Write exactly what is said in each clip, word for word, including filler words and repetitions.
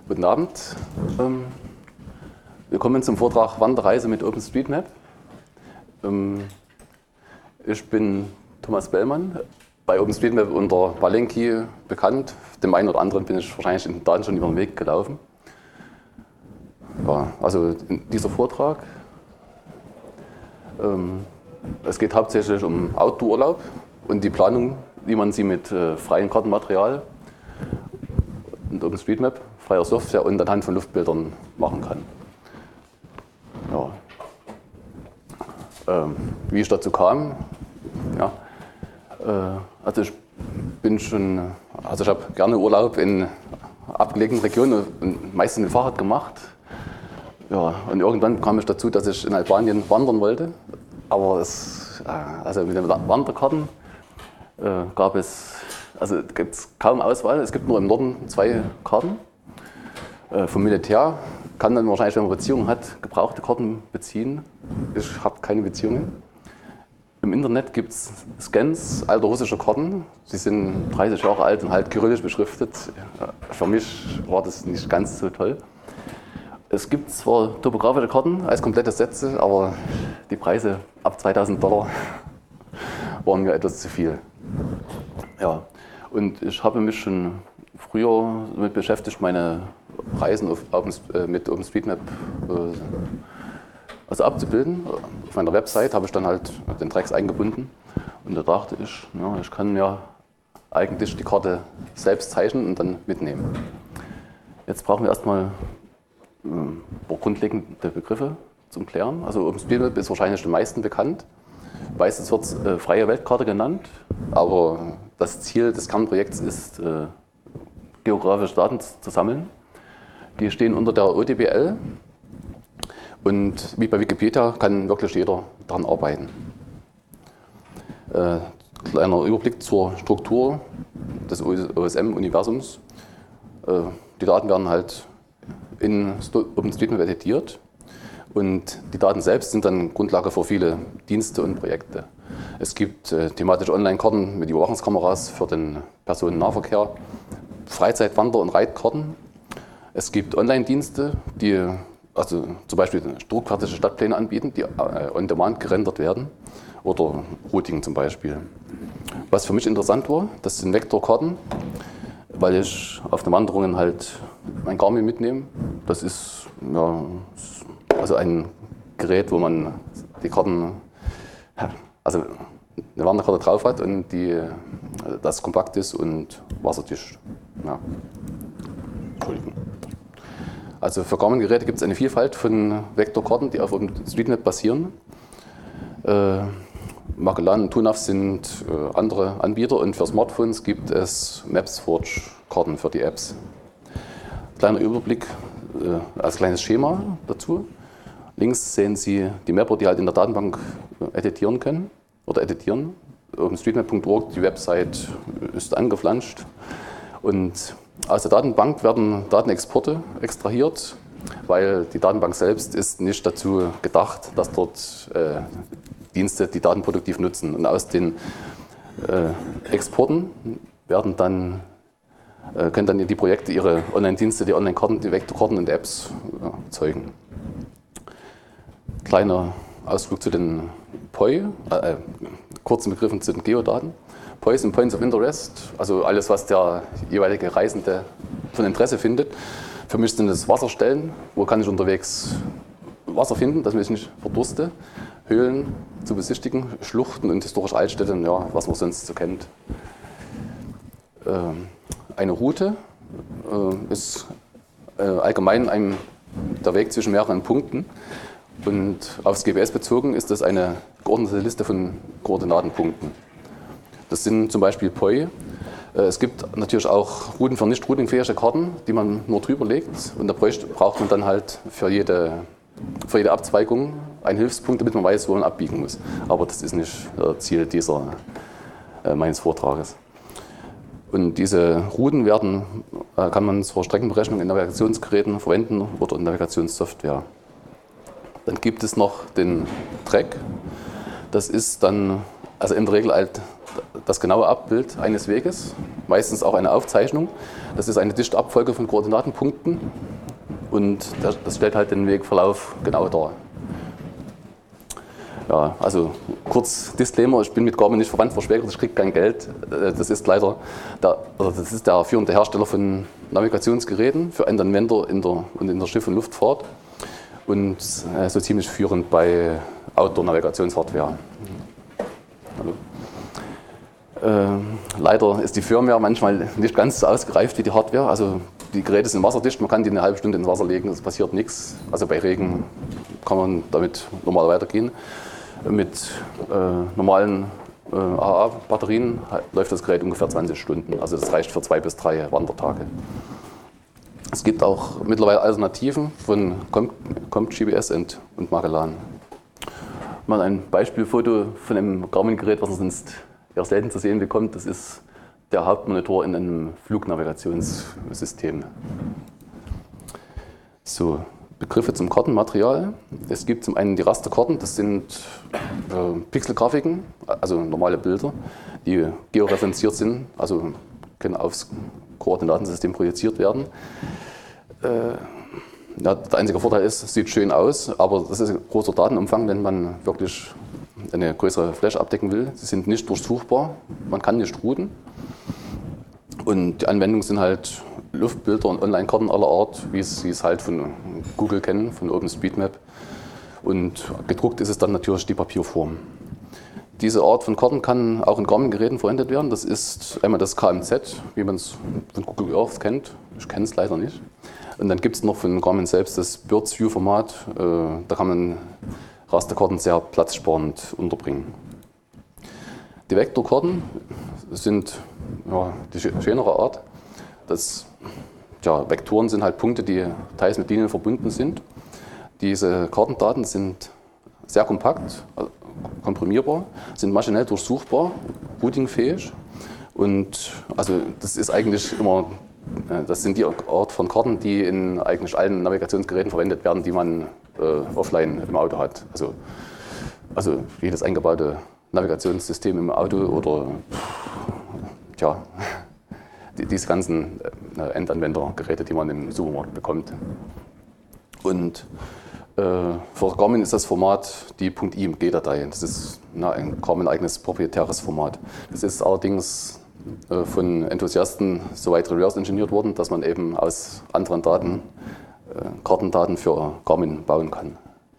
Guten Abend. Ähm, willkommen zum Vortrag Wanderreise mit OpenStreetMap. Ähm, ich bin Thomas Bellmann, bei OpenStreetMap unter Walenki bekannt. Dem einen oder anderen bin ich wahrscheinlich in den Daten schon über den Weg gelaufen. Ja, also dieser Vortrag, ähm, es geht hauptsächlich um Outdoor-Urlaub und die Planung, wie man sie mit äh, freiem Kartenmaterial und OpenStreetMap, freier Software und anhand von Luftbildern machen kann. Ja. Ähm, wie ich dazu kam, ja, äh, also ich bin schon, also ich habe gerne Urlaub in abgelegenen Regionen und meistens mit dem Fahrrad gemacht. Ja, und irgendwann kam ich dazu, dass ich in Albanien wandern wollte, aber es, also mit den Wanderkarten äh, gab es, also gibt es kaum Auswahl. Es gibt nur im Norden zwei Karten. Äh, vom Militär kann dann wahrscheinlich, wenn man Beziehungen hat, gebrauchte Karten beziehen. Ich habe keine Beziehungen. Im Internet gibt es Scans alter russischer Karten. Sie sind dreißig Jahre alt und halt kyrillisch beschriftet. Für mich war das nicht ganz so toll. Es gibt zwar topografische Karten als komplette Sätze, aber die Preise ab zweitausend Dollar waren mir etwas zu viel. Ja, und ich habe mich schon früher damit beschäftigt, meine Reisen auf Open, äh, mit OpenStreetMap äh, also abzubilden. Auf meiner Website habe ich dann halt den Tracks eingebunden und da dachte ich, ja, ich kann mir eigentlich die Karte selbst zeichnen und dann mitnehmen. Jetzt brauchen wir erstmal ein paar grundlegende Begriffe zum Klären. Also OpenStreetMap ist wahrscheinlich den meisten bekannt. Meistens wird es äh, freie Weltkarte genannt, aber das Ziel des Kernprojekts ist, äh, geografische Daten zu sammeln. Die stehen unter der O D B L und wie bei Wikipedia kann wirklich jeder daran arbeiten. Äh, kleiner Überblick zur Struktur des O S M-Universums. Äh, die Daten werden halt in OpenStreetMap editiert und die Daten selbst sind dann Grundlage für viele Dienste und Projekte. Es gibt äh, thematische Online-Karten mit Überwachungskameras für den Personennahverkehr, Freizeit-, Wander- und Reitkarten. Es gibt Online-Dienste, die also zum Beispiel druckfertige Stadtpläne anbieten, die äh, on demand gerendert werden, oder Routing zum Beispiel. Was für mich interessant war, das sind Vektorkarten, weil ich auf den Wanderungen halt mein Garmin mitnehme. Das ist ja, also ein Gerät, wo man die Karten, also eine Wanderkarte drauf hat und die, das kompakt ist und wasserdicht. Ja. Entschuldigung. Also für Garmin-Geräte gibt es eine Vielfalt von Vektorkarten, die auf OpenStreetMap basieren. Äh, Magellan und TUNAV sind äh, andere Anbieter und für Smartphones gibt es MapsForge-Karten für die Apps. Kleiner Überblick äh, als kleines Schema dazu. Links sehen Sie die Mapper, die halt in der Datenbank editieren können oder editieren. OpenStreetMap Punkt org, die Website ist angeflanscht. Und aus der Datenbank werden Datenexporte extrahiert, weil die Datenbank selbst ist nicht dazu gedacht, dass dort äh, Dienste die Daten produktiv nutzen. Und aus den äh, Exporten werden dann, äh, können dann die Projekte ihre Online-Dienste, die Online-Karten, die Vektorkarten und Apps ja, erzeugen. Kleiner Ausflug zu den P O I, äh, kurzen Begriffen zu den Geodaten. P O I sind Points of Interest, also alles, was der jeweilige Reisende von Interesse findet. Für mich sind es Wasserstellen, wo kann ich unterwegs Wasser finden, dass ich nicht verdurste. Höhlen zu besichtigen, Schluchten und historische Altstädte, ja, was man sonst so kennt. Ähm, eine Route äh, ist äh, allgemein ein, der Weg zwischen mehreren Punkten. Und aufs G P S bezogen ist das eine geordnete Liste von Koordinatenpunkten. Das sind zum Beispiel P O I. Es gibt natürlich auch Routen für nicht routingfähige Karten, die man nur drüber legt. Und da braucht man dann halt für jede, für jede Abzweigung einen Hilfspunkt, damit man weiß, wo man abbiegen muss. Aber das ist nicht das Ziel dieser, äh, meines Vortrages. Und diese Routen werden, äh, kann man zur Streckenberechnung in Navigationsgeräten verwenden oder in Navigationssoftware. Dann gibt es noch den Track. Das ist dann, also in der Regel halt das genaue Abbild eines Weges, meistens auch eine Aufzeichnung. Das ist eine dichte Abfolge von Koordinatenpunkten und das stellt halt den Wegverlauf genau dar. Ja, also kurz Disclaimer, ich bin mit Garmin nicht verwandt, verschwägert, ich kriege kein Geld. Das ist leider der, also das ist der führende Hersteller von Navigationsgeräten für Endanwender in der, und in der Schiff- und Luftfahrt und äh, so ziemlich führend bei Outdoor-Navigationshardware. Hallo. Äh, leider ist die Firmware manchmal nicht ganz so ausgereift wie die Hardware. Also die Geräte sind wasserdicht, man kann die eine halbe Stunde ins Wasser legen, es passiert nichts. Also bei Regen kann man damit normal weitergehen. Mit äh, normalen äh, A A-Batterien läuft das Gerät ungefähr zwanzig Stunden. Also das reicht für zwei bis drei Wandertage. Es gibt auch mittlerweile Alternativen von CompGPS und, und Magellan. Mal ein Beispielfoto von einem Garmin-Gerät, was man sonst eher selten zu sehen bekommt. Das ist der Hauptmonitor in einem Flugnavigationssystem. So, Begriffe zum Kartenmaterial. Es gibt zum einen die Rasterkarten, das sind äh, Pixelgrafiken, also normale Bilder, die georeferenziert sind, also können aufs Koordinatensystem projiziert werden. Äh, ja, der einzige Vorteil ist, es sieht schön aus, aber das ist ein großer Datenumfang, wenn man wirklich eine größere Fläche abdecken will. Sie sind nicht durchsuchbar, man kann nicht routen. Und die Anwendungen sind halt Luftbilder und Online-Karten aller Art, wie es, wie es halt von Google kennen, von OpenStreetMap. Und gedruckt ist es dann natürlich die Papierform. Diese Art von Karten kann auch in Garmin-Geräten verwendet werden. Das ist einmal das K M Z, wie man es von Google Earth kennt. Ich kenne es leider nicht. Und dann gibt es noch von Garmin selbst das Birds View-Format. Da kann man Rasterkarten sehr platzsparend unterbringen. Die Vektorkarten sind ja, die schönere Art. Das, ja, Vektoren sind halt Punkte, die teils mit Linien verbunden sind. Diese Kartendaten sind sehr kompakt, komprimierbar, sind maschinell durchsuchbar, routingfähig. Und also das ist eigentlich immer, das sind die Art von Karten, die in eigentlich allen Navigationsgeräten verwendet werden, die man äh, offline im Auto hat. Also, also jedes eingebaute Navigationssystem im Auto oder tja, die, diese ganzen äh, Endanwendergeräte, die man im Supermarkt bekommt. Und äh, für Garmin ist das Format die .img-Datei. Das ist na, ein Garmin-eigenes proprietäres Format. Das ist allerdings äh, von Enthusiasten so weit reverse-engineert worden, dass man eben aus anderen Daten äh, Kartendaten für Garmin bauen kann.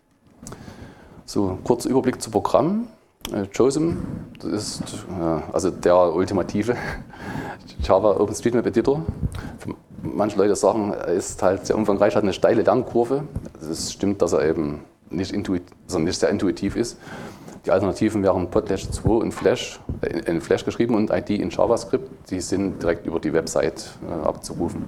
So, kurzer Überblick zu Programm. JOSM, das ist äh, also der ultimative Java OpenStreetMap Editor. Manche Leute sagen, er ist halt sehr umfangreich, hat eine steile Lernkurve. Es stimmt, dass er eben nicht, intuit, also nicht sehr intuitiv ist. Die Alternativen wären Potlatch zwei und Flash, in Flash geschrieben und I D in JavaScript. Die sind direkt über die Website äh, abzurufen.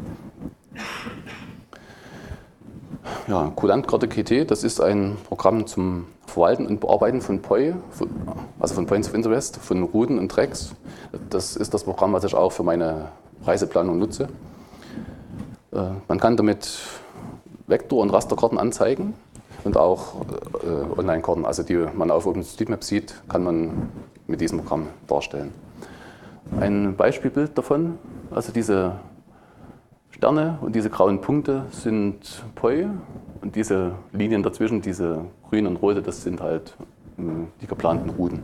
Ja, Kulantkarte Q T, das ist ein Programm zum Verwalten und Bearbeiten von P O I, also von Points of Interest, von Routen und Tracks. Das ist das Programm, was ich auch für meine Reiseplanung nutze. Man kann damit Vektor- und Rasterkarten anzeigen und auch äh, Online-Karten, also die man auf OpenStreetMap sieht, kann man mit diesem Programm darstellen. Ein Beispielbild davon, also diese Sterne und diese grauen Punkte sind P O I und diese Linien dazwischen, diese grün und rote, das sind halt äh, die geplanten Routen.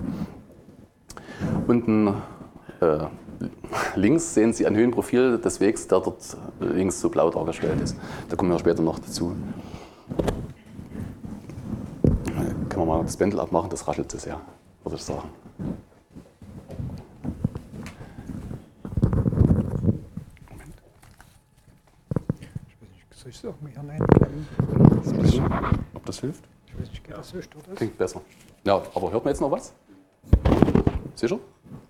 Unten äh, links sehen Sie ein Höhenprofil des Wegs, der dort links so blau dargestellt ist. Da kommen wir später noch dazu. Können wir mal das Pendel abmachen, das raschelt zu sehr, würde ich sagen. Soll ich es auch mal hier reinklemmen? Ob das hilft? Ich weiß nicht, geht das so? Stört das? Klingt besser. Ja, aber hört man jetzt noch was? Sicher?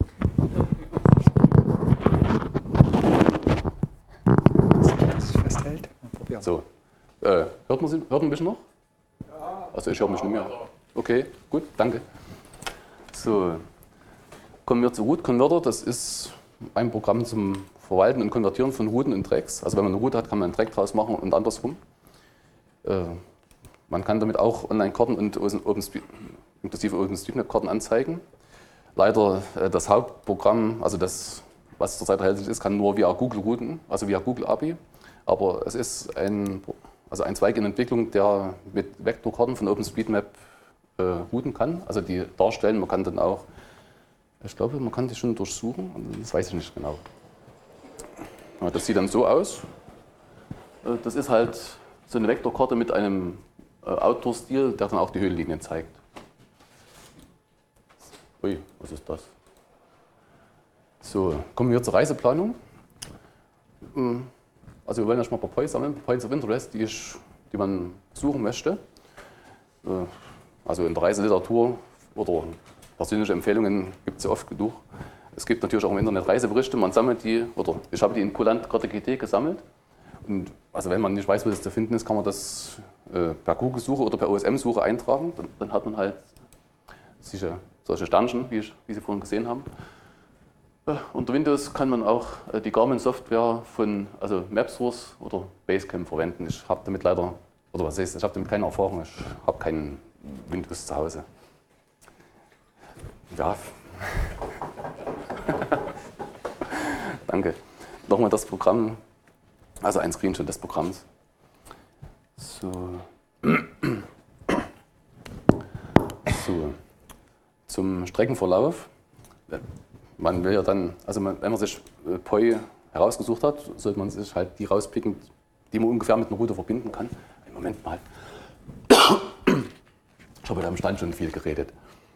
Dass es festhält. Mal probieren. So. Äh, hört, man, hört man ein bisschen noch? Ja. Also ich höre mich nicht mehr. Okay, gut, danke. So. Kommen wir zu Route Converter. Das ist ein Programm zum Verwalten und Konvertieren von Routen und Tracks. Also wenn man eine Route hat, kann man einen Track draus machen und andersrum. Äh, man kann damit auch Online-Karten und OpenStreet, inklusive OpenStreetMap-Karten anzeigen. leider äh, das Hauptprogramm, also das, was zurzeit erhältlich ist, kann nur via Google routen, also via Google A P I. Aber es ist ein, also ein Zweig in Entwicklung, der mit Vektorkarten von OpenStreetMap äh, routen kann, also die darstellen. Man kann dann auch, ich glaube, man kann die schon durchsuchen, das weiß ich nicht genau. Ja, das sieht dann so aus. Äh, das ist halt so eine Vektorkarte mit einem äh, Outdoor-Stil, der dann auch die Höhenlinien zeigt. Ui, was ist das? So, kommen wir zur Reiseplanung. Also wir wollen erstmal ein paar Points sammeln, Points of Interest, die, ich, die man suchen möchte. Also in der Reiseliteratur oder persönliche Empfehlungen gibt es ja oft genug. Es gibt natürlich auch im Internet Reiseberichte, man sammelt die, oder ich habe die in Kulant-Karte G T gesammelt. Und also wenn man nicht weiß, wo das zu finden ist, kann man das äh, per Google-Suche oder per O S M-Suche eintragen. Dann, dann hat man halt sicher solche Sternchen, wie, ich, wie Sie vorhin gesehen haben. Äh, unter Windows kann man auch äh, die Garmin-Software von also MapSource oder Basecamp verwenden. Ich habe damit leider, oder was heißt, ich habe damit keine Erfahrung, ich habe keinen Windows zu Hause. Ja. Danke. Nochmal das Programm, also ein Screenshot des Programms. So. So. Zum Streckenverlauf. Man will ja dann, also man, wenn man sich P O I herausgesucht hat, sollte man sich halt die rauspicken, die man ungefähr mit einer Route verbinden kann. Einen Moment mal. Ich habe da am Stand schon viel geredet.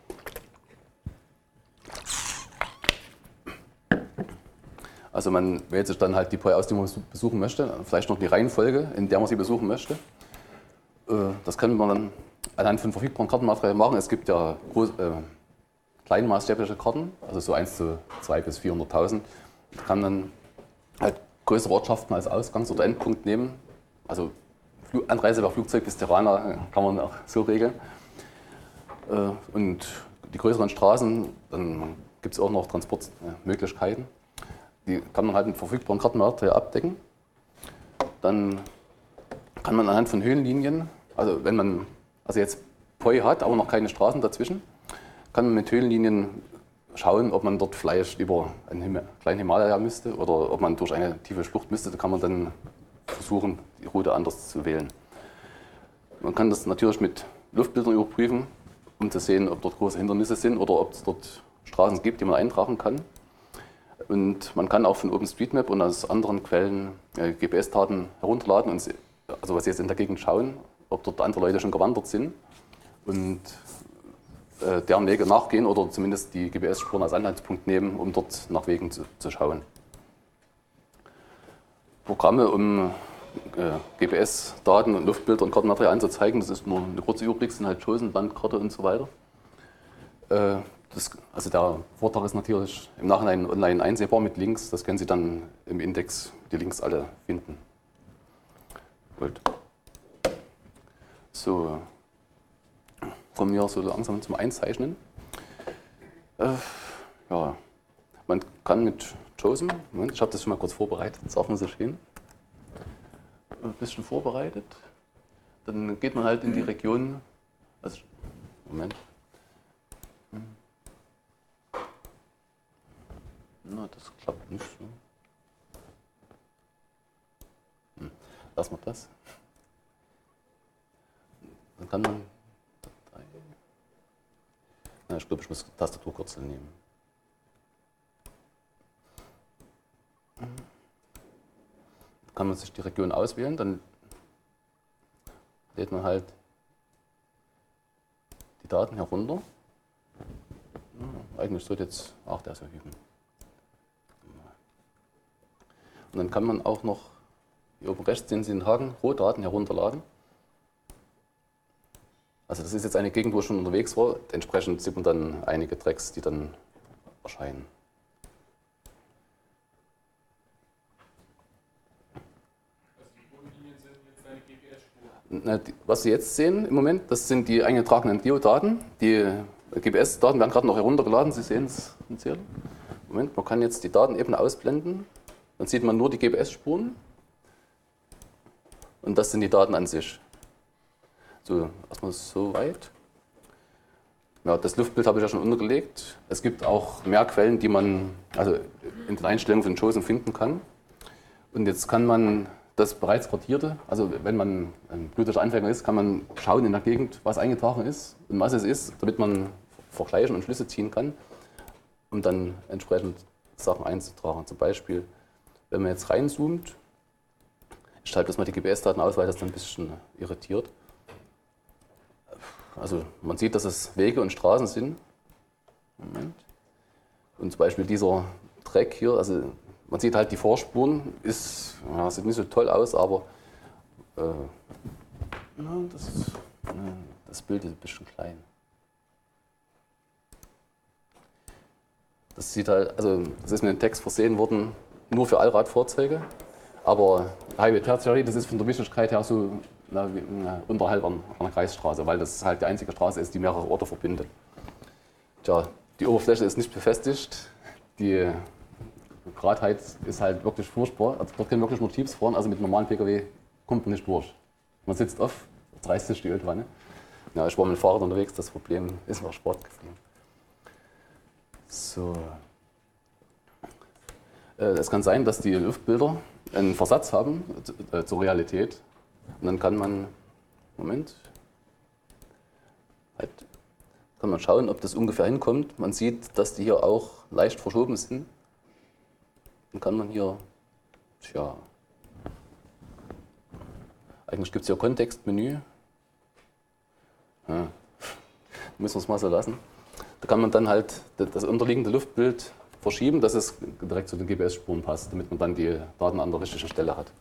Also man wählt sich dann halt die P O I aus, die man besuchen möchte, vielleicht noch die Reihenfolge, in der man sie besuchen möchte. Das kann man dann anhand von verfügbaren Kartenmaterialien machen. Es gibt ja groß, äh, kleinmaßstäbliche Karten, also so eins zu zwei bis vierhunderttausend. Man kann dann halt größere Ortschaften als Ausgangs- oder Endpunkt nehmen. Also Anreise per Flugzeug bis Tirana kann man auch so regeln. Und die größeren Straßen, dann gibt es auch noch Transportmöglichkeiten. Die kann man halt mit verfügbaren Kartenmaterial abdecken. Dann kann man anhand von Höhenlinien, also wenn man also jetzt P O I hat, aber noch keine Straßen dazwischen, kann man mit Höhenlinien schauen, ob man dort vielleicht über einen kleinen Himalaya müsste oder ob man durch eine tiefe Schlucht müsste. Da kann man dann versuchen, die Route anders zu wählen. Man kann das natürlich mit Luftbildern überprüfen, um zu sehen, ob dort große Hindernisse sind oder ob es dort Straßen gibt, die man eintragen kann. Und man kann auch von OpenStreetMap und aus anderen Quellen äh, G P S-Daten herunterladen und also was jetzt in der Gegend schauen, ob dort andere Leute schon gewandert sind und äh, deren Wege nachgehen oder zumindest die G P S-Spuren als Anhaltspunkt nehmen, um dort nach Wegen zu, zu schauen. Programme, um äh, G P S-Daten und Luftbilder und Kartenmaterial anzuzeigen, das ist nur eine kurze Überblick, sind halt Chosen, Landkarte und so weiter. Äh, Das, also der Vortrag ist natürlich im Nachhinein online einsehbar mit Links. Das können Sie dann im Index, die Links alle finden. Gut. So, kommen wir so langsam zum Einzeichnen. Äh, ja, man kann mit Chosen, Moment, ich habe das schon mal kurz vorbereitet, das darf man sich hin. Ein bisschen vorbereitet. Dann geht man halt in die Region, also, Moment. Na, das klappt nicht so. Hm. Lassen wir das. Dann kann man Datei. Na, ich glaube, ich muss Tastaturkürzel nehmen. Dann kann man sich die Region auswählen, dann lädt man halt die Daten herunter. Ja, eigentlich sollte jetzt auch der so üben. Und dann kann man auch noch, hier oben rechts sehen Sie den Haken, Rohdaten herunterladen. Also das ist jetzt eine Gegend, wo ich schon unterwegs war. Entsprechend sieht man dann einige Tracks, die dann erscheinen. Also die Bodenlinien sind jetzt deine G P S-Spuren? Was Sie jetzt sehen im Moment, das sind die eingetragenen Geodaten. Die G P S-Daten werden gerade noch heruntergeladen. Sie sehen es im Zähler. Moment, man kann jetzt die Daten eben ausblenden. Dann sieht man nur die G P S-Spuren und das sind die Daten an sich. So, erstmal so weit. ja, das Luftbild habe ich ja schon untergelegt. Es gibt auch mehr Quellen, die man also in den Einstellungen von JOSM finden kann. Und jetzt kann man das bereits Kartierte, also wenn man ein blutiger Anfänger ist, kann man schauen in der Gegend, was eingetragen ist und was es ist, damit man vergleichen und Schlüsse ziehen kann, um dann entsprechend Sachen einzutragen. Zum Beispiel, wenn man jetzt reinzoomt, ich schalte das mal die G P S-Daten aus, weil das dann ein bisschen irritiert. Also man sieht, dass es Wege und Straßen sind. Moment. Und zum Beispiel dieser Dreck hier, also man sieht halt die Vorspuren, ist, ja, sieht nicht so toll aus, aber äh, ja, das, ja, das Bild ist ein bisschen klein. Das sieht halt, also das ist mit dem Text versehen worden, nur für Allradfahrzeuge, aber Highway Tertiary, das ist von der Wichtigkeit her so na, wie, na, unterhalb an einer Kreisstraße, weil das halt die einzige Straße ist, die mehrere Orte verbindet. Tja, die Oberfläche ist nicht befestigt, die Gradheit ist halt wirklich furchtbar. Also dort können wirklich nur Jeeps fahren, also mit normalen P K W kommt man nicht durch. Man sitzt auf, reißt sich die Ölwanne. Ja, ich war mit dem Fahrrad unterwegs, das Problem ist mir Sport gefallen. So. Äh, es kann sein, dass die Luftbilder einen Versatz haben äh, zur Realität. Und dann kann man, Moment, halt, kann man schauen, ob das ungefähr hinkommt. Man sieht, dass die hier auch leicht verschoben sind. Dann kann man hier, tja, eigentlich gibt es hier Kontextmenü. Ja, müssen wir es mal so lassen. Da kann man dann halt das unterliegende Luftbild verschieben, dass es direkt zu den G P S-Spuren passt, damit man dann die Daten an der richtigen Stelle hat.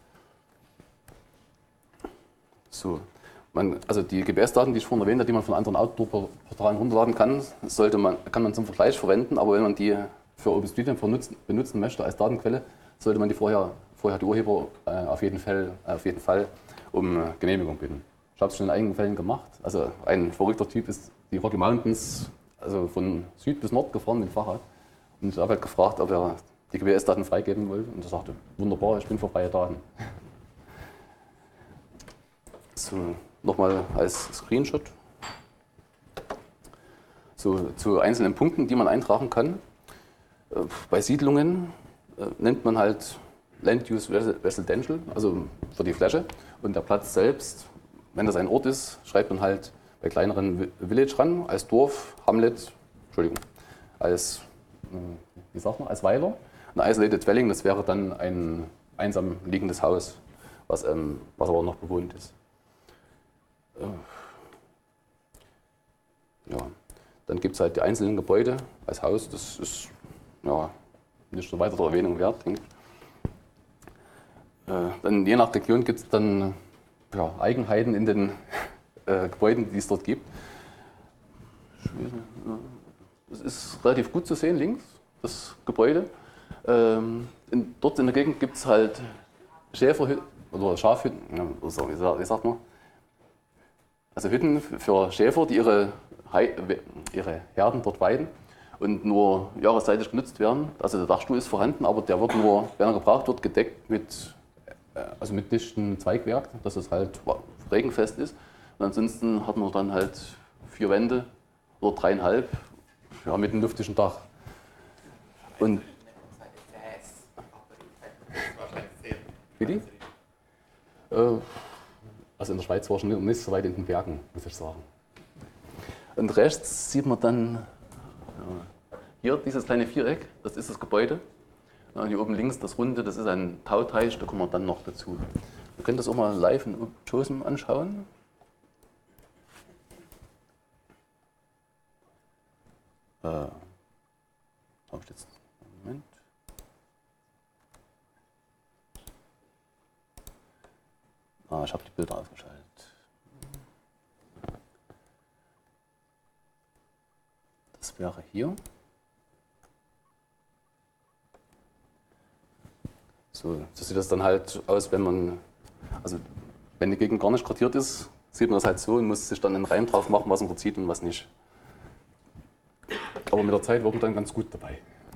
So, man, also die G P S-Daten, die ich vorhin erwähnt habe, die man von anderen Outdoor-Portalen runterladen kann, sollte man, kann man zum Vergleich verwenden, aber wenn man die für OpenStreetMap benutzen, benutzen möchte als Datenquelle, sollte man die vorher, vorher die Urheber äh, auf, jeden Fall, äh, auf jeden Fall um äh, Genehmigung bitten. Ich habe es schon in einigen Fällen gemacht. Also ein verrückter Typ ist die Rocky Mountains, also von Süd bis Nord gefahren mit dem Fahrrad. Und ich habe halt gefragt, ob er die G P S-Daten freigeben wollte. Und er sagte, wunderbar, ich bin für freie Daten. So, nochmal als Screenshot. So, zu einzelnen Punkten, die man eintragen kann. Bei Siedlungen äh, nennt man halt Land Use Residential, also für die Fläche. Und der Platz selbst, wenn das ein Ort ist, schreibt man halt bei kleineren Village ran, als Dorf, Hamlet, Entschuldigung, als, wie sagt man, als Weiler. Ein Isolated Dwelling, das wäre dann ein einsam liegendes Haus, was, ähm, was aber noch bewohnt ist. Äh, ja. Dann gibt es halt die einzelnen Gebäude als Haus, das ist ja, nicht so weiter der Erwähnung wert, denke ich. Äh, dann je nach Region gibt es dann ja, Eigenheiten in den äh, Gebäuden, die es dort gibt. Es ist relativ gut zu sehen, links, das Gebäude. Ähm, in, dort in der Gegend gibt es halt Schäferhütten oder Schafhütten, ja, wie, wie sagt man? Also Hütten für Schäfer, die ihre, ihre Herden dort weiden und nur jahreszeitig genutzt werden. Also der Dachstuhl ist vorhanden, aber der wird nur, wenn er gebraucht wird, gedeckt mit, also mit dichtem Zweigwerk, dass es halt regenfest ist. Und ansonsten hat man dann halt vier Wände oder dreieinhalb, ja, mit einem luftigen Dach. Und Bitte? Äh, also in der Schweiz war ich nicht so weit in den Bergen, muss ich sagen. Und rechts sieht man dann ja, hier dieses kleine Viereck, das ist das Gebäude. Ja, hier oben links das Runde, das ist ein Tauteich, da kommen wir dann noch dazu. Wir können das auch mal live in JOSM anschauen. Äh, habe ich jetzt Moment. Ah, ich habe die Bilder ausgeschaltet. Das wäre hier. So, so sieht das dann halt aus, wenn man, also wenn die Gegend gar nicht kartiert ist, sieht man das halt so und muss sich dann einen Reim drauf machen, was man dort sieht und was nicht. Aber mit der Zeit wird man dann ganz gut dabei.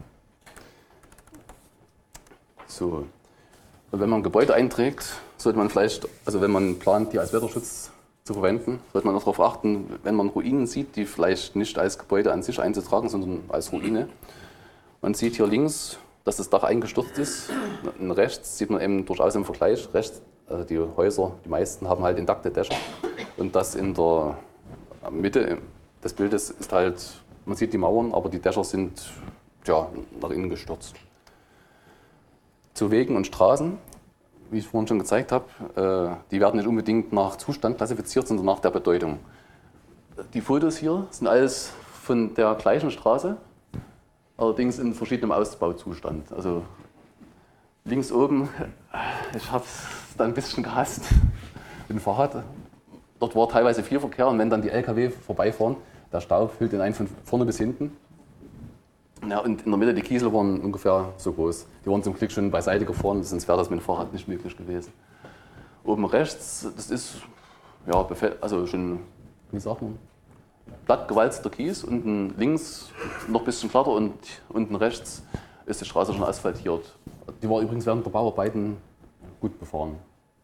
So, und wenn man ein Gebäude einträgt, sollte man vielleicht, also wenn man plant, die als Wetterschutz zu verwenden. Sollte man auch darauf achten, wenn man Ruinen sieht, die vielleicht nicht als Gebäude an sich einzutragen, sondern als Ruine. Man sieht hier links, dass das Dach eingestürzt ist. Und rechts sieht man eben durchaus im Vergleich, rechts, also die Häuser, die meisten haben halt intakte Dächer. Und das in der Mitte des Bildes ist halt, man sieht die Mauern, aber die Dächer sind ja, nach innen gestürzt. Zu Wegen und Straßen, wie ich vorhin schon gezeigt habe, äh, die werden nicht unbedingt nach Zustand klassifiziert, sondern nach der Bedeutung. Die Fotos hier sind alles von der gleichen Straße, allerdings in verschiedenem Ausbauzustand. Also links oben, ich habe es da ein bisschen gehasst, mit dem Fahrrad. Dort war teilweise viel Verkehr und wenn dann die L K W vorbeifahren, der Staub füllt den einen von vorne bis hinten. Ja, und in der Mitte die Kiesel waren ungefähr so groß. Die waren zum Glück schon beiseite gefahren, sonst wäre das mit dem Fahrrad nicht möglich gewesen. Oben rechts, das ist ja, also schon, wie sagt man, glatt gewalzter Kies. Unten links noch ein bisschen glatter und unten rechts ist die Straße schon asphaltiert. Die war übrigens während der Bauarbeiten gut befahren.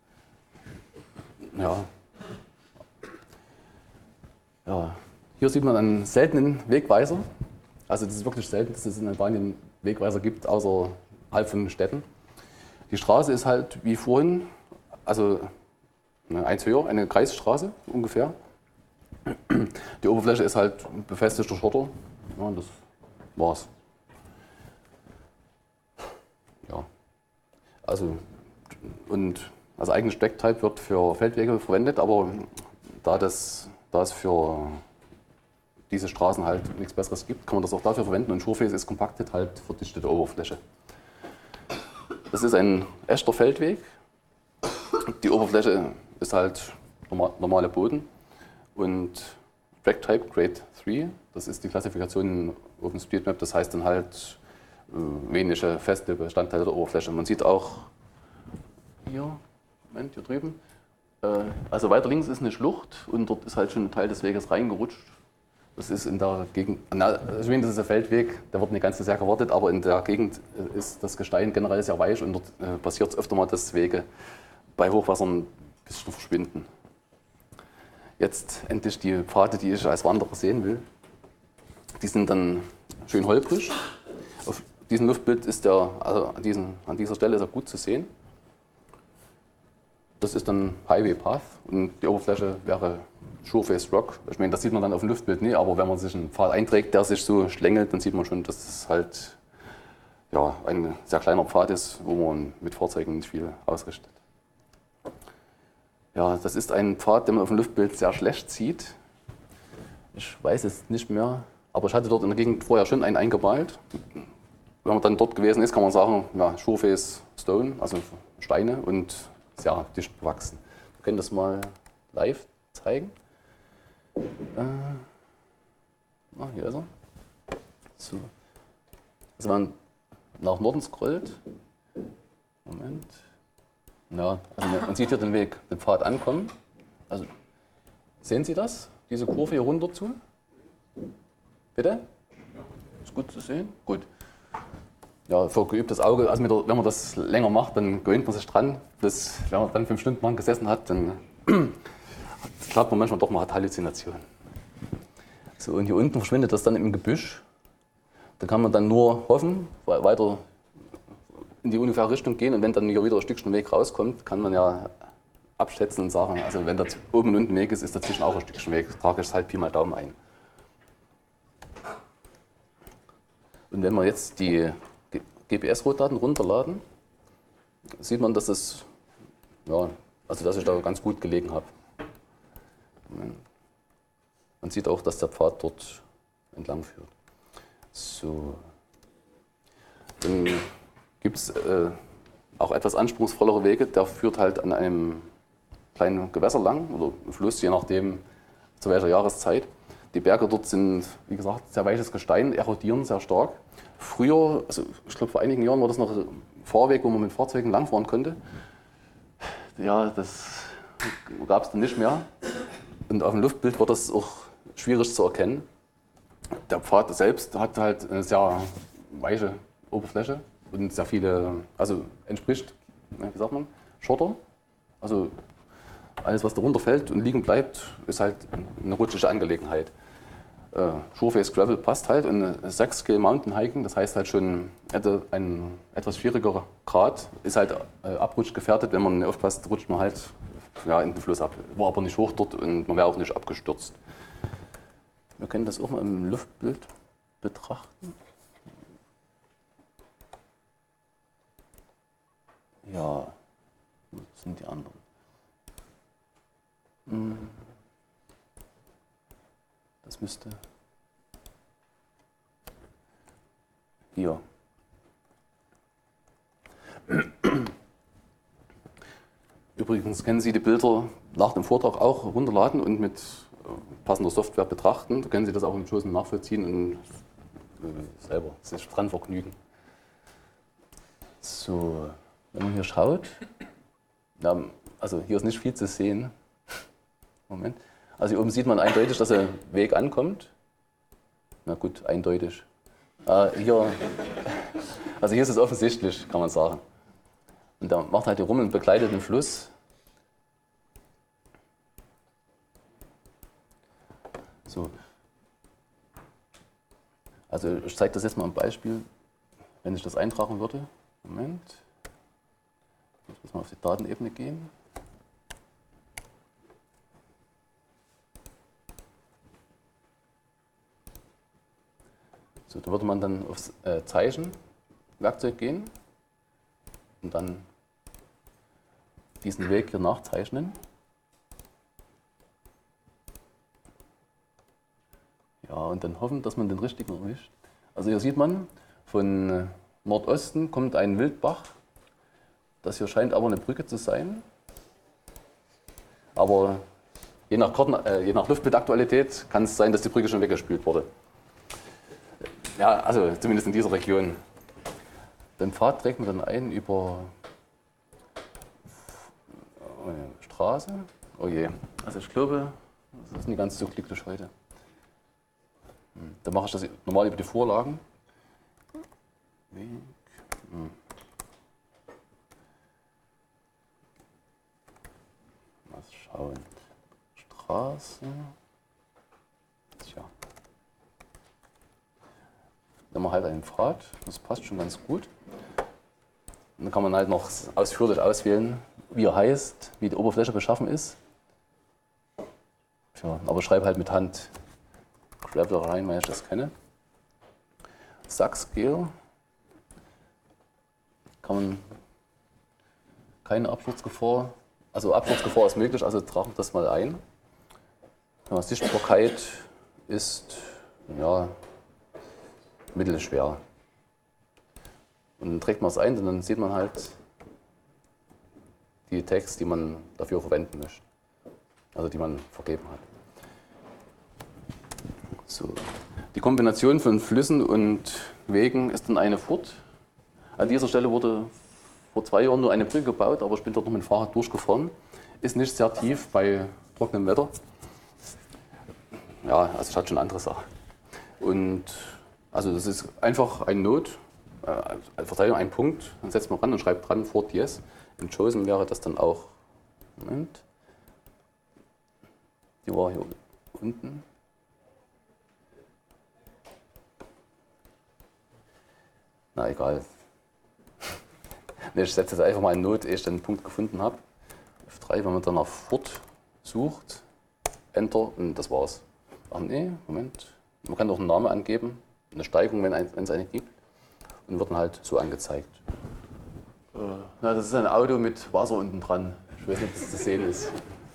Ja. Ja. Hier sieht man einen seltenen Wegweiser. Also das ist wirklich selten, dass es in Albanien Wegweiser gibt, außerhalb von Städten. Die Straße ist halt wie vorhin, also eins höher, eine Kreisstraße ungefähr. Die Oberfläche ist halt befestigter Schotter. Ja, das war's. Ja. Also, und als eigenes Stecktype wird für Feldwege verwendet, aber da, das, da es für diese Straßen halt nichts Besseres gibt, kann man das auch dafür verwenden. Und Surface ist compacted, halt verdichtete Oberfläche. Das ist ein echter Feldweg. Die Oberfläche ist halt normaler Boden. Und Track-Type Grade drei, das ist die Klassifikation in OpenStreetMap, das heißt dann halt äh, wenige feste Bestandteile der Oberfläche. Man sieht auch hier, Moment, hier drüben, äh, also weiter links ist eine Schlucht und dort ist halt schon ein Teil des Weges reingerutscht. Das ist in der Gegend, na, ich meine, das ist ein Feldweg, der wird nicht ganz so sehr gewartet, aber in der Gegend ist das Gestein generell sehr weich und dort äh, passiert es öfter mal, dass Wege bei Hochwassern ein bisschen verschwinden. Jetzt endlich die Pfade, die ich als Wanderer sehen will. Die sind dann schön holprig. Auf diesem Luftbild ist der, also an, diesen, an dieser Stelle ist er gut zu sehen. Das ist dann Highway Path und die Oberfläche wäre Surface Rock. Ich meine, das sieht man dann auf dem Luftbild nicht, aber wenn man sich einen Pfad einträgt, der sich so schlängelt, dann sieht man schon, dass es halt ja, ein sehr kleiner Pfad ist, wo man mit Fahrzeugen nicht viel ausrichtet. Ja, das ist ein Pfad, den man auf dem Luftbild sehr schlecht sieht. Ich weiß es nicht mehr, aber ich hatte dort in der Gegend vorher schon einen eingemalt. Wenn man dann dort gewesen ist, kann man sagen, ja, Surface Stone, also Steine und sehr dicht bewachsen. Wir können das mal live zeigen. Äh, ah, hier ist er. So. Also wenn man nach Norden scrollt, Moment. Ja, also man sieht hier den Weg, den Pfad ankommen. Also, sehen Sie das? Diese Kurve hier runter zu? Bitte? Ist gut zu sehen? Gut. Ja, für geübtes Auge, also der, wenn man das länger macht, dann gewöhnt man sich dran. Das, wenn man dann fünf Stunden lang gesessen hat, dann glaubt man manchmal doch, man hat Halluzinationen. So, und hier unten verschwindet das dann im Gebüsch. Da kann man dann nur hoffen, weiter in die ungefähre Richtung gehen und wenn dann hier wieder ein Stückchen Weg rauskommt, kann man ja abschätzen und sagen, also wenn da oben und unten Weg ist, ist dazwischen auch ein Stückchen Weg, trage ich es halt Pi mal Daumen ein. Und wenn wir jetzt die G P S-Rohdaten runterladen, sieht man, dass es, ja, also dass ich da ganz gut gelegen habe. Man sieht auch, dass der Pfad dort entlang führt. So. Dann gibt es äh, auch etwas anspruchsvollere Wege, der führt halt an einem kleinen Gewässer lang oder Fluss, je nachdem zu welcher Jahreszeit. Die Berge dort sind, wie gesagt, sehr weiches Gestein, erodieren sehr stark. Früher, also ich glaube vor einigen Jahren war das noch ein Fahrweg, wo man mit Fahrzeugen langfahren konnte. Ja, das gab es dann nicht mehr. Und auf dem Luftbild war das auch schwierig zu erkennen. Der Pfad selbst hat halt eine sehr weiche Oberfläche und sehr viele, also entspricht, wie sagt man, Schotter. Also alles, was darunter fällt und liegen bleibt, ist halt eine rutschige Angelegenheit. Äh, Sureface Gravel passt halt und sechs Scale Mountain Hiking, das heißt halt schon ein etwas schwieriger Grad, ist halt äh, abrutschgefährdet, wenn man nicht aufpasst, rutscht man halt ja, in den Fluss ab. War aber nicht hoch dort und man wäre auch nicht abgestürzt. Wir können das auch mal im Luftbild betrachten. Ja, das sind die anderen. Das müsste hier. Übrigens können Sie die Bilder nach dem Vortrag auch runterladen und mit passender Software betrachten. Da können Sie das auch im Chosen nachvollziehen und selber sich dran vergnügen. So, wenn man hier schaut, ja, also hier ist nicht viel zu sehen. Moment. Also hier oben sieht man eindeutig, dass der Weg ankommt. Na gut, eindeutig. Äh, hier, also hier ist es offensichtlich, kann man sagen. Und da macht halt hier rum und begleitet den Fluss. So. Also ich zeige das jetzt mal ein Beispiel, wenn ich das eintragen würde. Moment. Ich muss mal auf die Datenebene gehen. So, da würde man dann aufs äh, Zeichenwerkzeug gehen und dann diesen Weg hier nachzeichnen. Ja, und dann hoffen, dass man den richtigen erwischt. Also hier sieht man, von Nordosten kommt ein Wildbach. Das hier scheint aber eine Brücke zu sein. Aber je nach, Karten, äh, je nach Luftbildaktualität kann es sein, dass die Brücke schon weggespült wurde. Ja, also zumindest in dieser Region. Den Pfad trägt man dann ein über Straße. Oh je, also ich glaube, das ist nicht ganz so glücklich heute. Dann mache ich das normal über die Vorlagen. Weg. Hm. Mal schauen. Straße. Tja. Dann haben wir halt einen Pfad. Das passt schon ganz gut. Und dann kann man halt noch ausführlich auswählen, wie er heißt, wie die Oberfläche beschaffen ist. Tja, aber ich schreibe halt mit Hand Gravel rein, weil ich das kenne. Sackscale. Kann man keine Absturzgefahr, also Absturzgefahr ist möglich, also tragen wir das mal ein. Ja, Sichtbarkeit ist ja, mittelschwer. Und dann trägt man es ein und dann sieht man halt die Tags, die man dafür verwenden möchte, also die man vergeben hat. So. Die Kombination von Flüssen und Wegen ist dann eine Furt. An dieser Stelle wurde vor zwei Jahren nur eine Brücke gebaut, aber ich bin dort noch mit dem Fahrrad durchgefahren. Ist nicht sehr tief bei trockenem Wetter. Ja, also es hat schon andere Sachen. Und also das ist einfach ein Node, äh, Verzeihung, ein Punkt, dann setzt man ran und schreibt dran Fort Yes. Im Chosen wäre das dann auch, Moment, die war hier unten. Na egal. Ich setze jetzt einfach mal in Not, ehe ich den Punkt gefunden habe. F drei, wenn man dann nach Fort sucht, Enter und das war's. Ach nee, Moment. Man kann auch einen Namen angeben, eine Steigung, wenn es eine gibt, und wird dann halt so angezeigt. Äh, na, das ist ein Auto mit Wasser unten dran. Ich weiß nicht, ob das zu sehen ist.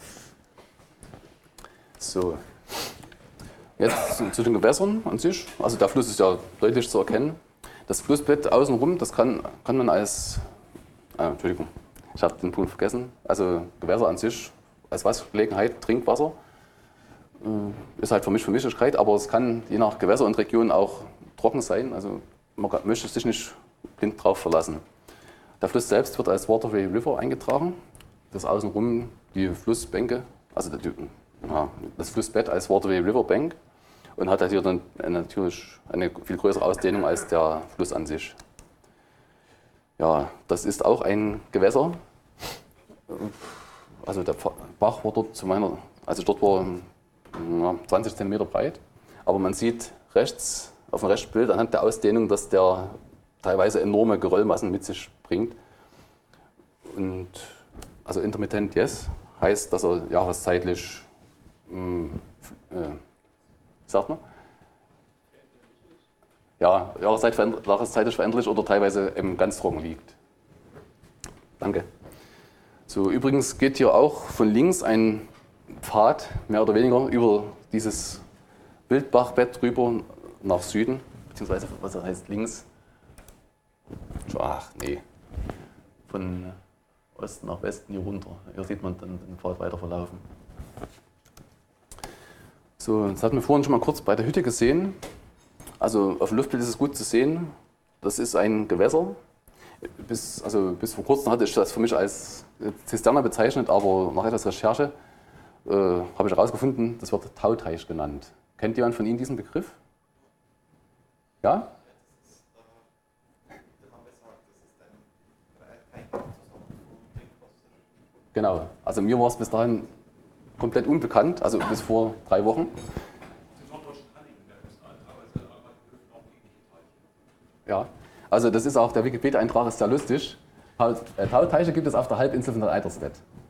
So. Jetzt zu den Gewässern an sich. Also der Fluss ist ja deutlich zu erkennen. Das Flussbett außenrum, das kann, kann man als, ah, Entschuldigung, ich habe den Punkt vergessen, also Gewässer an sich als Wassergelegenheit, Trinkwasser, äh, ist halt für mich für Mischigkeit, aber es kann je nach Gewässer und Region auch trocken sein, also man möchte sich nicht blind drauf verlassen. Der Fluss selbst wird als Waterway River eingetragen, das außenrum die Flussbänke, also die, ja, das Flussbett als Waterway River Bank. Und hat halt hier dann natürlich eine viel größere Ausdehnung als der Fluss an sich. Ja, das ist auch ein Gewässer. also der Bach war dort zu meiner, also dort war ja, zwanzig Zentimeter breit, aber man sieht rechts auf dem Restbild anhand der Ausdehnung, dass der teilweise enorme Geröllmassen mit sich bringt. Und also intermittent yes heißt, dass er jahreszeitlich, mh, äh, sagt man? Ja, jahreszeitig veränderlich oder teilweise eben ganz trocken liegt. Danke. So, übrigens geht hier auch von links ein Pfad, mehr oder weniger, über dieses Wildbachbett rüber nach Süden, beziehungsweise, was das heißt, links. Ach, nee. Von Osten nach Westen hier runter. Hier sieht man dann den Pfad weiter verlaufen. So, das hatten wir vorhin schon mal kurz bei der Hütte gesehen. Also auf dem Luftbild ist es gut zu sehen. Das ist ein Gewässer. Bis, also bis vor kurzem hatte ich das für mich als Zisterne bezeichnet, aber nach etwas Recherche äh, habe ich herausgefunden, das wird Tauteich genannt. Kennt jemand von Ihnen diesen Begriff? Ja? Genau. Also mir war es bis dahin komplett unbekannt, also bis vor drei Wochen. Ja, also das ist auch, der Wikipedia-Eintrag ist sehr lustig. Tauteiche gibt es auf der Halbinsel von der Eiderstedt.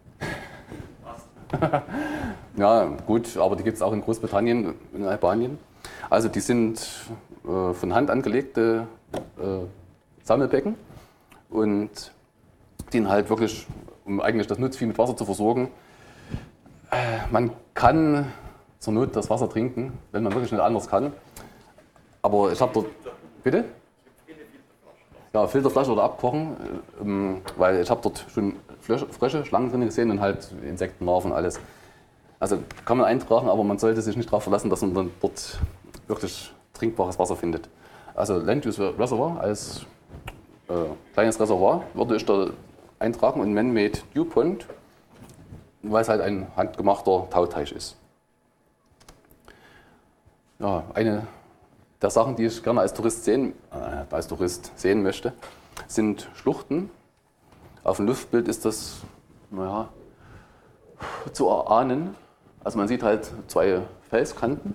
Ja, gut, aber die gibt es auch in Großbritannien, in Albanien. Also die sind äh, von Hand angelegte äh, Sammelbecken und dienen halt wirklich, um eigentlich das Nutzvieh mit Wasser zu versorgen. Äh, man kann zur Not das Wasser trinken, wenn man wirklich nicht anders kann. Aber ich habe dort... Bitte? Ja, Filterflasche oder abkochen, ähm, weil ich habe dort schon Frösche, Schlangen drin gesehen und halt Insektenlarven und alles. Also kann man eintragen, aber man sollte sich nicht darauf verlassen, dass man dann dort wirklich trinkbares Wasser findet. Also Land Use Reservoir als äh, kleines Reservoir würde ich da eintragen und Man-Made Dew Pond, weil es halt ein handgemachter Tauteich ist. Ja, eine der Sachen, die ich gerne als Tourist sehen, äh, als Tourist sehen möchte, sind Schluchten. Auf dem Luftbild ist das, naja, zu erahnen. Also man sieht halt zwei Felskanten.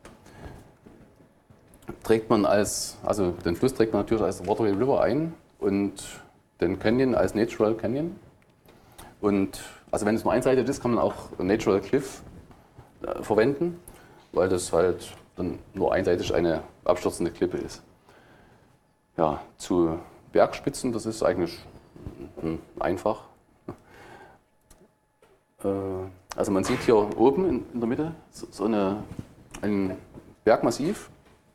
Trägt man als, also den Fluss trägt man natürlich als Waterway River ein und den Canyon als Natural Canyon. Und also wenn es nur einseitig ist, kann man auch Natural Cliff äh, verwenden, weil das halt dann nur einseitig eine abstürzende Klippe ist. Ja, zu Bergspitzen, das ist eigentlich einfach. Also man sieht hier oben in der Mitte so eine, ein Bergmassiv.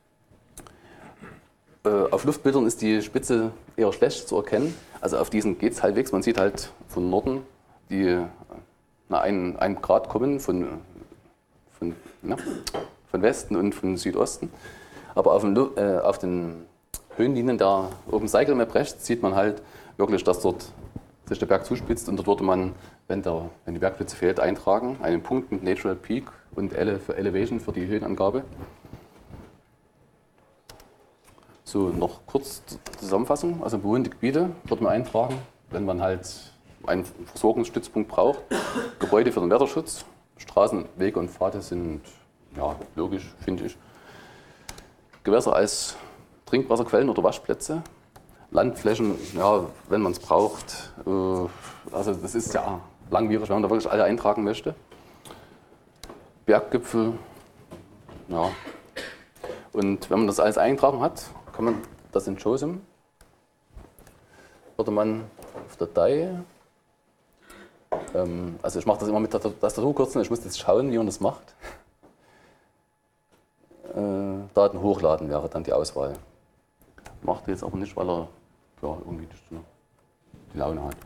Auf Luftbildern ist die Spitze eher schlecht zu erkennen. Also auf diesen geht es halbwegs. Man sieht halt von Norden die na, einen, einen Grad kommen von, von, na, von Westen und von Südosten. Aber auf den, äh, auf den Höhenlinien der Open Cycle Map rechts sieht man halt wirklich, dass dort sich der Berg zuspitzt und dort würde man, wenn, der, wenn die Bergspitze fehlt, eintragen, einen Punkt mit Natural Peak und Ele für Elevation für die Höhenangabe. So, noch kurz Zusammenfassung. Also bewohnte Gebiete würde man eintragen, wenn man halt einen Versorgungsstützpunkt braucht. Gebäude für den Wetterschutz, Straßen, Wege und Pfade sind ja, logisch, finde ich. Gewässer als Trinkwasserquellen oder Waschplätze. Landflächen, ja, wenn man es braucht. Äh, also das ist ja langwierig, wenn man da wirklich alle eintragen möchte. Berggipfel, ja. Und wenn man das alles eingetragen hat, kann man das in JOSM, würde man auf Datei, ähm, also ich mache das immer mit der Tastaturkürzel, ich muss jetzt schauen, wie man das macht. Äh, Daten hochladen wäre dann die Auswahl. Macht jetzt aber nicht, weil er ja, irgendwie die Laune hat.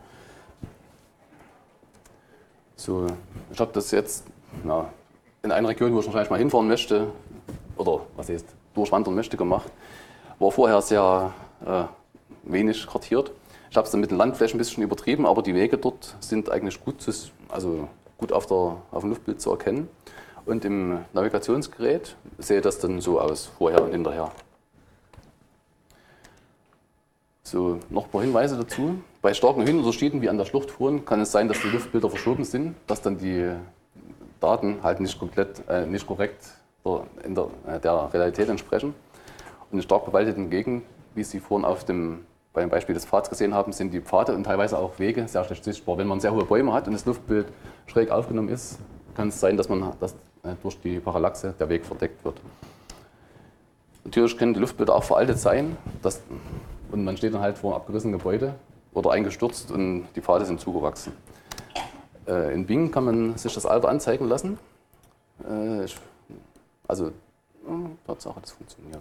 So, ich habe das jetzt na, in einer Region, wo ich wahrscheinlich mal hinfahren möchte, oder was heißt, durchwandern möchte, gemacht. War vorher sehr äh, wenig kartiert. Ich habe es dann mit den Landflächen ein bisschen übertrieben, aber die Wege dort sind eigentlich gut, zu, also gut auf, der, auf dem Luftbild zu erkennen. Und im Navigationsgerät sehe das dann so aus, vorher und hinterher. So, noch ein paar Hinweise dazu. bei starken Höhenunterschieden wie an der Schluchtfuhren kann es sein, dass die Luftbilder verschoben sind, dass dann die Daten halt nicht komplett, äh, nicht korrekt der, in der, äh, der Realität entsprechen. Und in stark bewaldeten Gegenden, wie Sie vorhin auf dem, beim Beispiel des Pfads gesehen haben, sind die Pfade und teilweise auch Wege sehr schlecht sichtbar. Wenn man sehr hohe Bäume hat und das Luftbild schräg aufgenommen ist, kann es sein, dass, man, dass äh, durch die Parallaxe der Weg verdeckt wird. Natürlich können die Luftbilder auch veraltet sein dass, und man steht dann halt vor einem abgerissenen Gebäude oder eingestürzt und die Pfade sind zugewachsen. Äh, in Bing kann man sich das Alter anzeigen lassen. Äh, ich, also, äh, Tatsache, das funktioniert.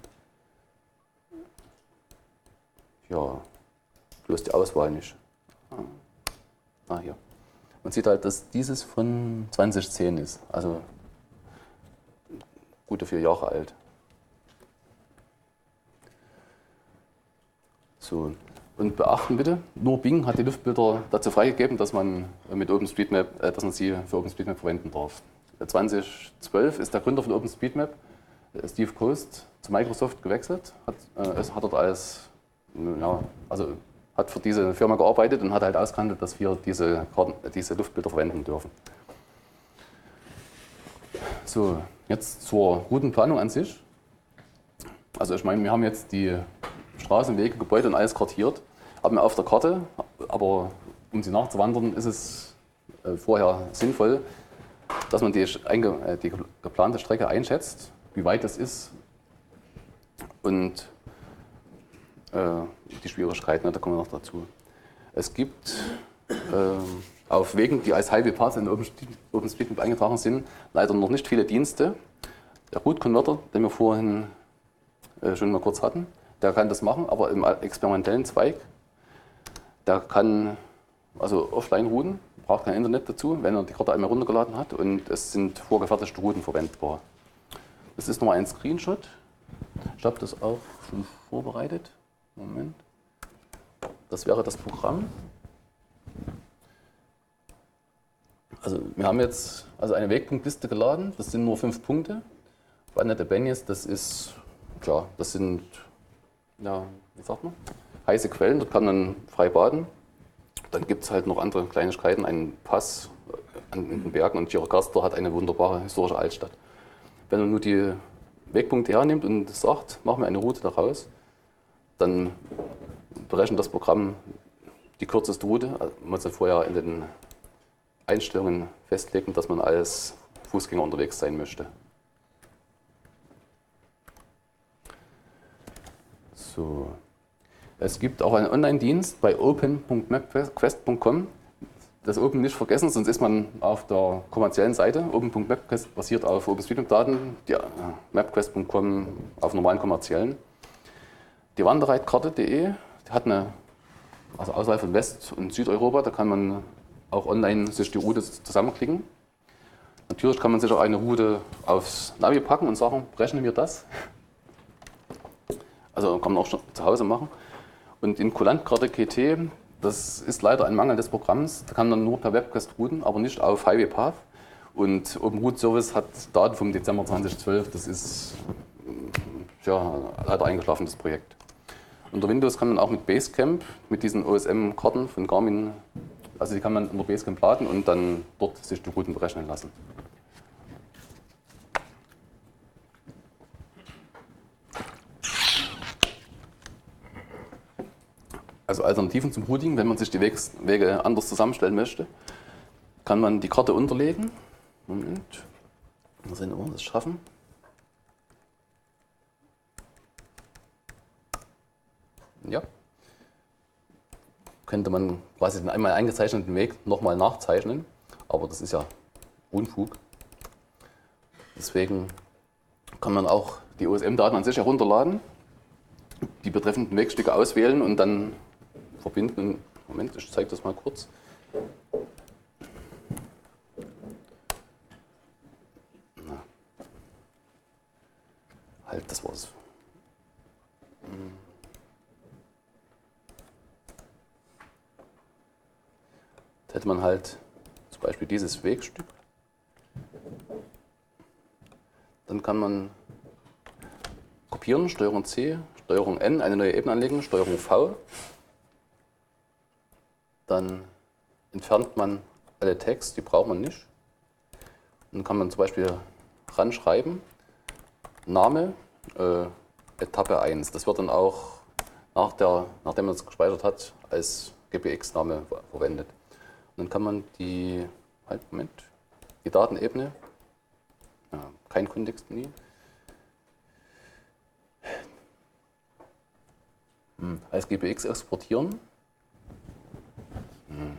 Ja, bloß die Auswahl nicht. Ah, hier. Man sieht halt, dass dieses von zwanzig zehn ist, also gute vier Jahre alt. So. Und beachten bitte, nur Bing hat die Luftbilder dazu freigegeben, dass man mit OpenStreetMap, äh, dass man sie für OpenStreetMap verwenden darf. zwanzig zwölf ist der Gründer von OpenStreetMap, Steve Coast, zu Microsoft gewechselt, hat, äh, hat dort als, ja, also hat für diese Firma gearbeitet und hat halt ausgehandelt, dass wir diese, Karten, diese Luftbilder verwenden dürfen. So, jetzt zur Routenplanung an sich. Also ich meine, wir haben jetzt die Straßen, Wege, Gebäude und alles kartiert, haben wir auf der Karte, aber um sie nachzuwandern, ist es äh, vorher sinnvoll, dass man die, einge, äh, die geplante Strecke einschätzt, wie weit das ist und äh, die Schwierigkeiten, da kommen wir noch dazu. Es gibt äh, auf Wegen, die als Highway Paths in OpenStreetMap eingetragen sind, leider noch nicht viele Dienste. Der Route Converter, den wir vorhin äh, schon mal kurz hatten, der kann das machen, aber im experimentellen Zweig, der kann also offline routen, braucht kein Internet dazu, wenn er die Karte einmal runtergeladen hat und es sind vorgefertigte Routen verwendbar. Das ist nochmal ein Screenshot. Ich habe das auch schon vorbereitet. Moment. Das wäre das Programm. Also wir haben jetzt also eine Wegpunktliste geladen, das sind nur fünf Punkte. Banded Abenies, das ist, klar, das sind, ja, wie sagt man, heiße Quellen, dort kann man frei baden. Dann gibt es halt noch andere Kleinigkeiten, einen Pass an den Bergen und Gjirokastër hat eine wunderbare historische Altstadt. Wenn man nur die Wegpunkte hernimmt und sagt, machen wir eine Route daraus, dann berechnet das Programm die kürzeste Route. Also man muss ja vorher in den Einstellungen festlegen, dass man als Fußgänger unterwegs sein möchte. So. Es gibt auch einen Online-Dienst bei open punkt mapquest punkt com. Das Open nicht vergessen, sonst ist man auf der kommerziellen Seite. open punkt mapquest basiert auf OpenStreetMap-Daten, die mapquest punkt com auf normalen kommerziellen. Die Wanderreitkarte punkt de hat eine also Auswahl von West- und Südeuropa, da kann man auch online sich die Route zusammenklicken. Natürlich kann man sich auch eine Route aufs Navi packen und sagen, berechne mir das. Also kann man auch schon zu Hause machen. Und in Kulantkarte G T, das ist leider ein Mangel des Programms, da kann man nur per Webquest routen, aber nicht auf Highway Path. Und OpenRoute Service hat Daten vom Dezember zweitausendzwölf, das ist ja leider eingeschlafen, das Projekt. Unter Windows kann man auch mit Basecamp, mit diesen O S M-Karten von Garmin, also die kann man unter Basecamp laden und dann dort sich die Routen berechnen lassen. Also Alternativen zum Routing, wenn man sich die Wege anders zusammenstellen möchte, kann man die Karte unterlegen. Moment, mal sehen, ob wir das schaffen. Ja. Könnte man quasi den einmal eingezeichneten Weg nochmal nachzeichnen, aber das ist ja Unfug. Deswegen kann man auch die O S M-Daten an sich herunterladen, die betreffenden Wegstücke auswählen und dann verbinden. Moment, ich zeige das mal kurz. Na. Halt, das war's. Da hätte man halt zum Beispiel dieses Wegstück. Dann kann man kopieren, Steuerung C, Steuerung N, eine neue Ebene anlegen, Steuerung V. Dann entfernt man alle Tags, die braucht man nicht. Dann kann man zum Beispiel ranschreiben, Name, äh, Etappe eins. Das wird dann auch, nach der, nachdem man es gespeichert hat, als G P X-Name verwendet. Und dann kann man die, halt, Moment, die Datenebene, ja, kein Kontextmenü, hm, als G P X exportieren. Hm.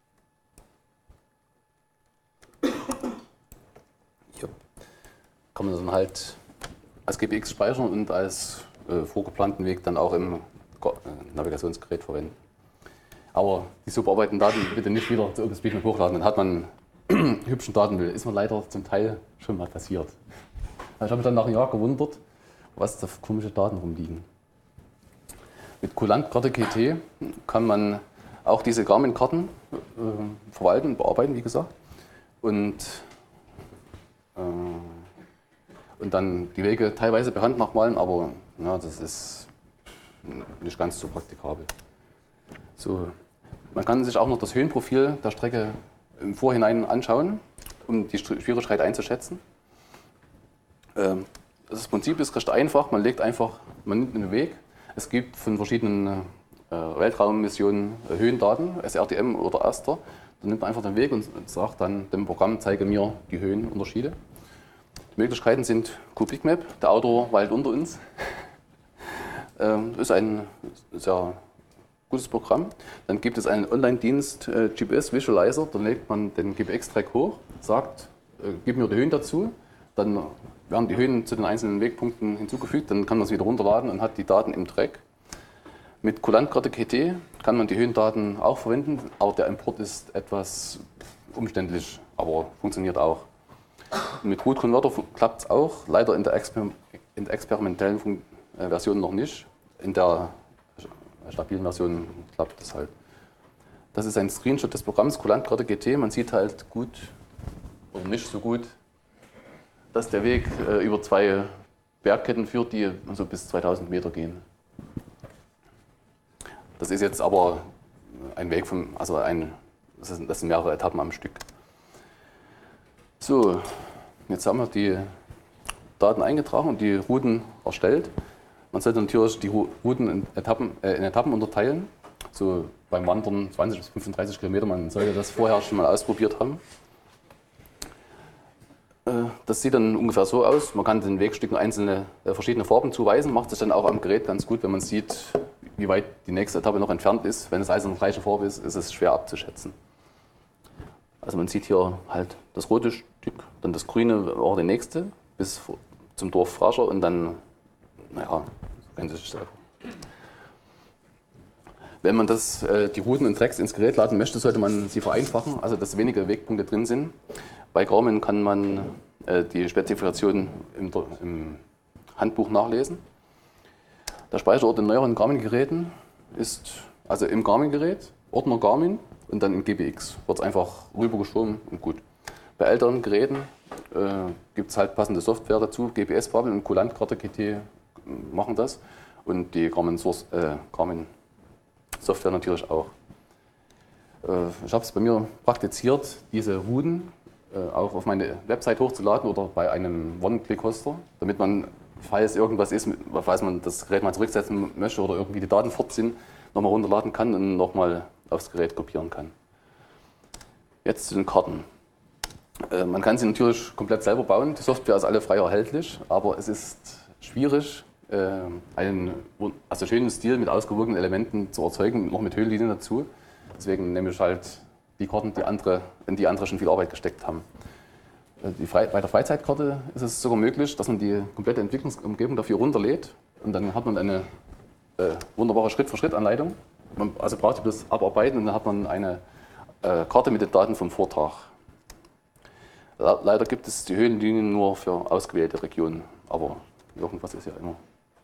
Hier kann man dann halt als G P X speichern und als äh, vorgeplanten Weg dann auch im Navigationsgerät verwenden. Aber die so bearbeiteten Daten bitte nicht wieder zu OpenSpeedMap hochladen, dann hat man hübschen Datenmüll. Ist mir leider zum Teil schon mal passiert. Ich habe mich dann nach einem Jahr gewundert, was da für komische Daten rumliegen. Mit Kulantkarte G T kann man auch diese Garmin-Karten äh, verwalten und bearbeiten, wie gesagt. Und, äh, und dann die Wege teilweise per Hand nachmalen, aber ja, das ist nicht ganz so praktikabel. So, man kann sich auch noch das Höhenprofil der Strecke im Vorhinein anschauen, um die Schwierigkeit einzuschätzen. Ähm, das Prinzip ist recht einfach, man legt einfach, man nimmt einen Weg. Es gibt von verschiedenen äh, Weltraummissionen äh, Höhendaten, S R T M oder Aster. Dann nimmt man einfach den Weg und sagt dann dem Programm, zeige mir die Höhenunterschiede. Die Möglichkeiten sind CubicMap, der Autor weilt unter uns. ähm, ist ein sehr gutes Programm. Dann gibt es einen Online-Dienst, äh, G P S Visualizer, da legt man den G P X-Track hoch, sagt, äh, gib mir die Höhen dazu, dann werden die Höhen zu den einzelnen Wegpunkten hinzugefügt, dann kann man es wieder runterladen und hat die Daten im Track. Mit Kulantkarte G T kann man die Höhendaten auch verwenden, aber der Import ist etwas umständlich, aber funktioniert auch. Und mit Route Converter klappt es auch, leider in der, Exper in der experimentellen Fun äh, Version noch nicht. In der stabilen Version klappt das halt. Das ist ein Screenshot des Programms Kulantkarte G T. Man sieht halt gut oder nicht so gut, dass der Weg äh, über zwei Bergketten führt, die so bis zweitausend Meter gehen. Das ist jetzt aber ein Weg von, also ein, das sind, das sind mehrere Etappen am Stück. So, jetzt haben wir die Daten eingetragen und die Routen erstellt. Man sollte natürlich die Routen in Etappen, äh, in Etappen unterteilen. So beim Wandern zwanzig bis fünfunddreißig Kilometer. Man sollte das vorher schon mal ausprobiert haben. Äh, das sieht dann ungefähr so aus. Man kann den Wegstücken einzelne äh, verschiedene Farben zuweisen. Macht sich dann auch am Gerät ganz gut, wenn man sieht, wie weit die nächste Etappe noch entfernt ist. Wenn es alles in der gleichen Farbe ist, ist es schwer abzuschätzen. Also man sieht hier halt das rote Stück, dann das grüne war die nächste bis zum Dorf Frascher und dann, naja, können Sie sich selber. Wenn man das, äh, die Routen und Tracks ins Gerät laden möchte, sollte man sie vereinfachen, also dass wenige Wegpunkte drin sind. Bei Garmin kann man äh, die Spezifikation im, im Handbuch nachlesen. Der Speicherort in neueren Garmin-Geräten ist also im Garmin-Gerät, Ordner Garmin und dann im G P X. Wird es einfach rübergeschoben und gut. Bei älteren Geräten äh, gibt es halt passende Software dazu. G P S-Bubble und Kulantkarte G T machen das und die Garmin, Source, äh, Garmin Software natürlich auch. Äh, ich habe es bei mir praktiziert, diese Routen äh, auch auf meine Website hochzuladen oder bei einem One-Click-Hoster, damit man, falls irgendwas ist, falls man das Gerät mal zurücksetzen möchte oder irgendwie die Daten fort sind, nochmal runterladen kann und nochmal aufs Gerät kopieren kann. Jetzt zu den Karten. Äh, man kann sie natürlich komplett selber bauen, die Software ist alle frei erhältlich, aber es ist schwierig, äh, einen also schönen Stil mit ausgewogenen Elementen zu erzeugen, noch mit Höhenlinien dazu. Deswegen nehme ich halt die Karten, die andere, in die andere schon viel Arbeit gesteckt haben. Die Fre bei der Freizeitkarte ist es sogar möglich, dass man die komplette Entwicklungsumgebung dafür runterlädt und dann hat man eine äh, wunderbare Schritt-für-Schritt-Anleitung. Man also braucht sie bloß abarbeiten und dann hat man eine äh, Karte mit den Daten vom Vortrag. Leider gibt es die Höhenlinien nur für ausgewählte Regionen, aber irgendwas ist ja immer.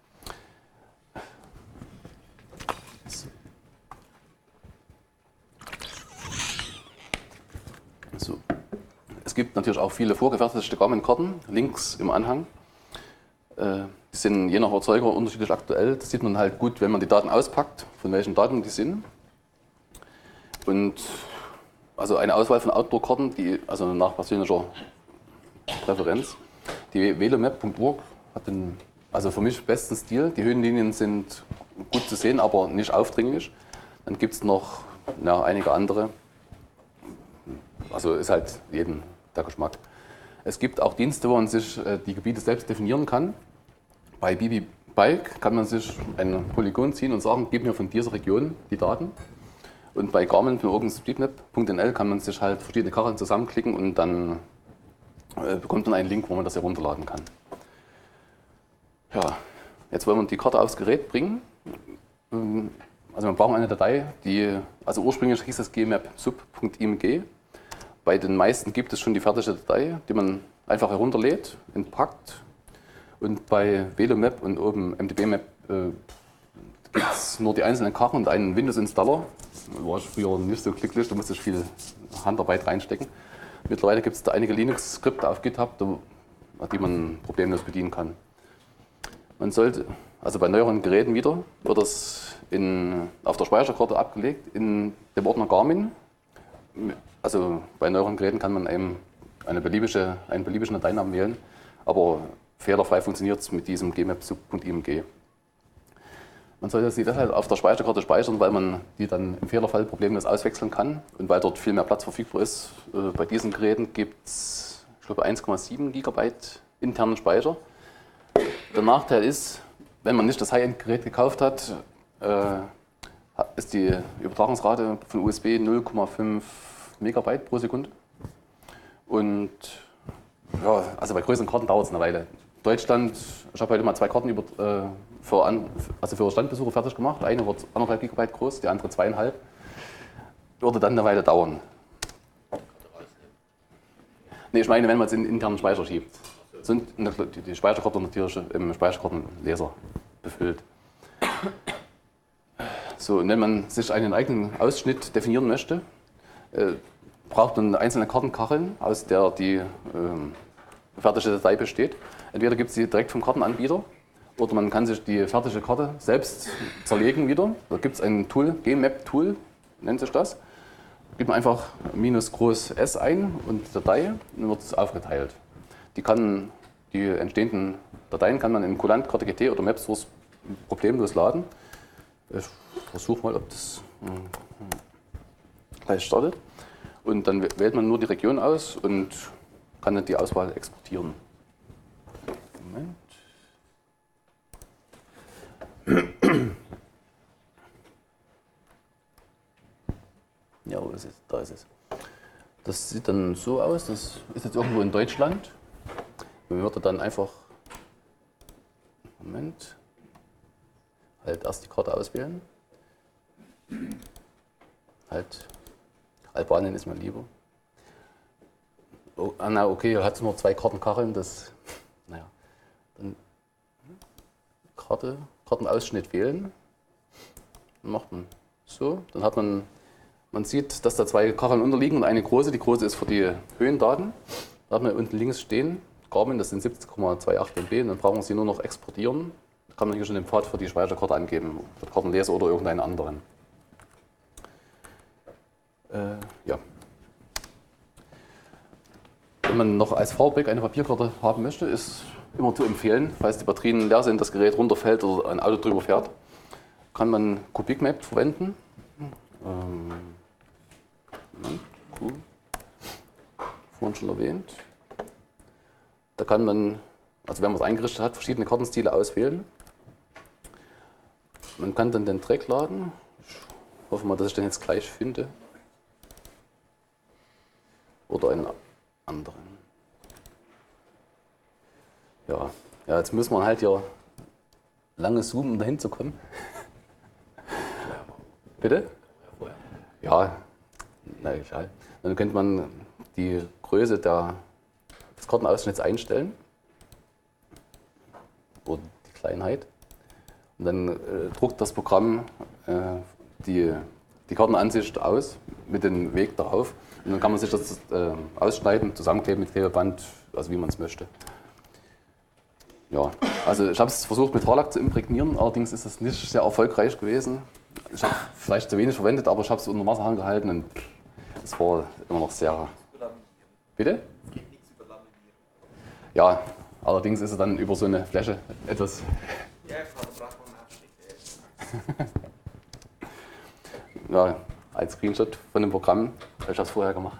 So. Es gibt natürlich auch viele vorgefertigte Garmin-Karten, links im Anhang. Äh, die sind je nach Erzeuger unterschiedlich aktuell. Das sieht man halt gut, wenn man die Daten auspackt, von welchen Daten die sind. Und also eine Auswahl von Outdoor-Karten, die, also nach persönlicher Präferenz. Die velomap punkt org hat den, also für mich besten Stil. Die Höhenlinien sind gut zu sehen, aber nicht aufdringlich. Dann gibt es noch ja, einige andere. Also ist halt jedem der Geschmack. Es gibt auch Dienste, wo man sich äh, die Gebiete selbst definieren kann. Bei B B Bike kann man sich ein Polygon ziehen und sagen, gib mir von dieser Region die Daten. Und bei Garmin für OpenStreetMap punkt n l kann man sich halt verschiedene Karten zusammenklicken und dann äh, bekommt man einen Link, wo man das herunterladen kann. Ja, jetzt wollen wir die Karte aufs Gerät bringen. Also wir brauchen eine Datei, die, also ursprünglich hieß es gmap-sub punkt img. Bei den meisten gibt es schon die fertige Datei, die man einfach herunterlädt, entpackt. Und bei Velomap und oben M D B Map äh, gibt es nur die einzelnen Karten und einen Windows-Installer. Da war ich früher nicht so glücklich, da musste ich viel Handarbeit reinstecken. Mittlerweile gibt es da einige Linux-Skripte auf GitHub, die man problemlos bedienen kann. Man sollte, also bei neueren Geräten wieder, wird das in, auf der Speicherkarte abgelegt in dem Ordner Garmin. Also bei neueren Geräten kann man eben eine beliebige, einen beliebigen Dateinamen wählen, aber fehlerfrei funktioniert es mit diesem gmap-sub punkt img. Man sollte sie deshalb auf der Speicherkarte speichern, weil man die dann im Fehlerfall problemlos auswechseln kann und weil dort viel mehr Platz verfügbar ist. Bei diesen Geräten gibt es, ich glaube, eins Komma sieben Gigabyte internen Speicher. Der Nachteil ist, wenn man nicht das High-End-Gerät gekauft hat, ist die Übertragungsrate von U S B null Komma fünf Megabyte pro Sekunde. Und ja, also bei größeren Karten dauert es eine Weile. Deutschland, ich habe heute mal zwei Karten über, äh, für, an, also für Standbesucher fertig gemacht. Eine wird anderthalb Gigabyte groß, die andere zweieinhalb. Würde dann eine Weile dauern. Nee, ich meine, wenn man es in den internen Speicher schiebt. Sind die Speicherkarte natürlich im Speicherkartenleser befüllt. So, und wenn man sich einen eigenen Ausschnitt definieren möchte, äh, braucht man einzelne Kartenkacheln, aus der die äh, fertige Datei besteht. Entweder gibt es die direkt vom Kartenanbieter oder man kann sich die fertige Karte selbst zerlegen wieder. Da gibt es ein Tool, Gmap-Tool nennt sich das. Da gibt man einfach minus groß S ein und die Datei und dann wird es aufgeteilt. Die, kann, die entstehenden Dateien kann man in Kulant, Karte G T oder MapSource problemlos laden. Ich versuche mal, ob das gleich startet. Und dann wählt man nur die Region aus und kann dann die Auswahl exportieren. Moment. Ja, wo ist es? Da ist es. Das sieht dann so aus, das ist jetzt irgendwo in Deutschland. Man würde dann einfach, Moment, halt erst die Karte auswählen. Halt, Albanien ist mir lieber. Oh, na okay, hier hat es nur zwei Kartenkacheln, das, naja, dann Karte, Kartenausschnitt wählen, dann macht man so, dann hat man, man sieht, dass da zwei Kacheln unterliegen und eine große, die große ist für die Höhendaten, da hat man unten links stehen, Garmin, das sind siebzig Komma achtundzwanzig M B und dann brauchen Sie nur noch exportieren, da kann man hier schon den Pfad für die Speicherkarte angeben, für Kartenleser oder irgendeinen anderen. Äh, ja. Wenn man noch als Fallback eine Papierkarte haben möchte, ist immer zu empfehlen, falls die Batterien leer sind, das Gerät runterfällt oder ein Auto drüber fährt, kann man Kubikmap verwenden. Ähm, Q, vorhin schon erwähnt. Da kann man, also wenn man es eingerichtet hat, verschiedene Kartenstile auswählen. Man kann dann den Track laden. Ich hoffe mal, dass ich den jetzt gleich finde. Oder einen anderen. Ja, ja, jetzt muss man halt hier lange zoomen, um dahin zu kommen. Bitte? Ja, na egal. Dann könnte man die Größe der, des Kartenausschnitts einstellen. Oder die Kleinheit. Und dann äh, druckt das Programm äh, die, die Kartenansicht aus mit dem Weg darauf. Und dann kann man sich das äh, ausschneiden, zusammenkleben mit Klebeband, also wie man es möchte. Ja, also ich habe es versucht mit Haarlack zu imprägnieren, allerdings ist es nicht sehr erfolgreich gewesen. Ich habe vielleicht zu wenig verwendet, aber ich habe es unter Wasser gehalten und es war immer noch sehr... Bitte? Geht nichts über Laminieren. Ja, allerdings ist es dann über so eine Fläche etwas... Ja, da braucht man einen Abstieg. Ja, als Screenshot von dem Programm habe ich das vorher gemacht.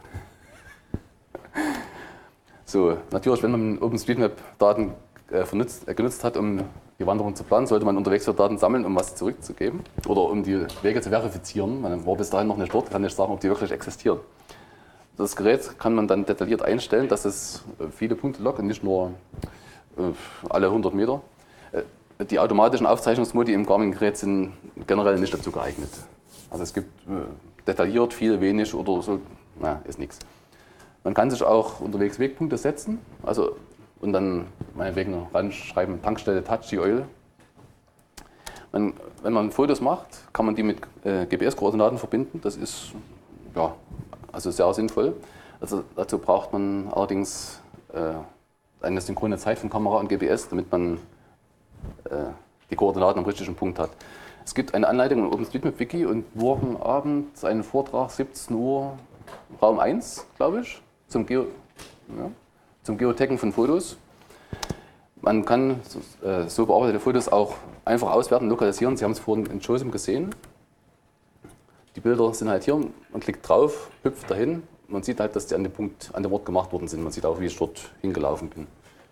So, natürlich, wenn man OpenStreetMap-Daten äh, vernutzt, äh, genutzt hat, um die Wanderung zu planen, sollte man unterwegs für Daten sammeln, um was zurückzugeben oder um die Wege zu verifizieren. Man war bis dahin noch nicht dort, kann nicht sagen, ob die wirklich existieren. Das Gerät kann man dann detailliert einstellen, dass es viele Punkte lockt und nicht nur äh, alle hundert Meter. Äh, die automatischen Aufzeichnungsmodi im Garmin-Gerät sind generell nicht dazu geeignet. Also es gibt äh, detailliert, viel, wenig oder so, na, ist nichts. Man kann sich auch unterwegs Wegpunkte setzen, also und dann meinetwegen ranschreiben Tankstelle Touchy Oil. Man, wenn man Fotos macht, kann man die mit äh, G P S-Koordinaten verbinden. Das ist ja, also sehr sinnvoll. Also dazu braucht man allerdings äh, eine synchrone Zeit von Kamera und G P S, damit man äh, die Koordinaten am richtigen Punkt hat. Es gibt eine Anleitung im OpenStreetMap-Wiki und morgen Abend einen Vortrag, siebzehn Uhr, Raum eins, glaube ich, zum, Geo, ja, zum Geotaggen von Fotos. Man kann äh, so bearbeitete Fotos auch einfach auswerten, lokalisieren. Sie haben es vorhin in JOSM gesehen. Die Bilder sind halt hier, man klickt drauf, hüpft dahin. Man sieht halt, dass die an dem Punkt, an dem Ort gemacht worden sind. Man sieht auch, wie ich dort hingelaufen bin.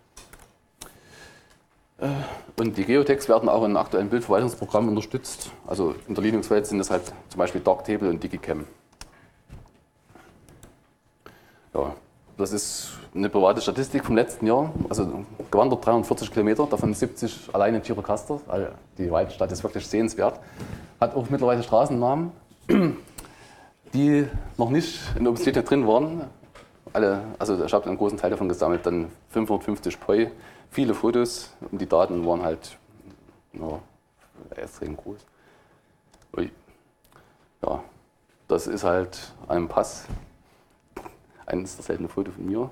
Und die Geotags werden auch in aktuellen Bildverwaltungsprogrammen unterstützt. Also in der Linux-Welt sind das halt zum Beispiel Darktable und Digicam. Ja, das ist eine private Statistik vom letzten Jahr. Also gewandert dreihundertvierzig Kilometer, davon siebzig allein in Gjirokastër. Also die weite Stadt ist wirklich sehenswert. Hat auch mittlerweile Straßennamen, die noch nicht in OpenStreetMap drin waren. Alle, also ich habe einen großen Teil davon gesammelt, dann fünfhundertfünfzig P O I, viele Fotos und die Daten waren halt ja, extrem groß. Ui. Ja, das ist halt ein Pass, eines der seltenen Fotos von mir.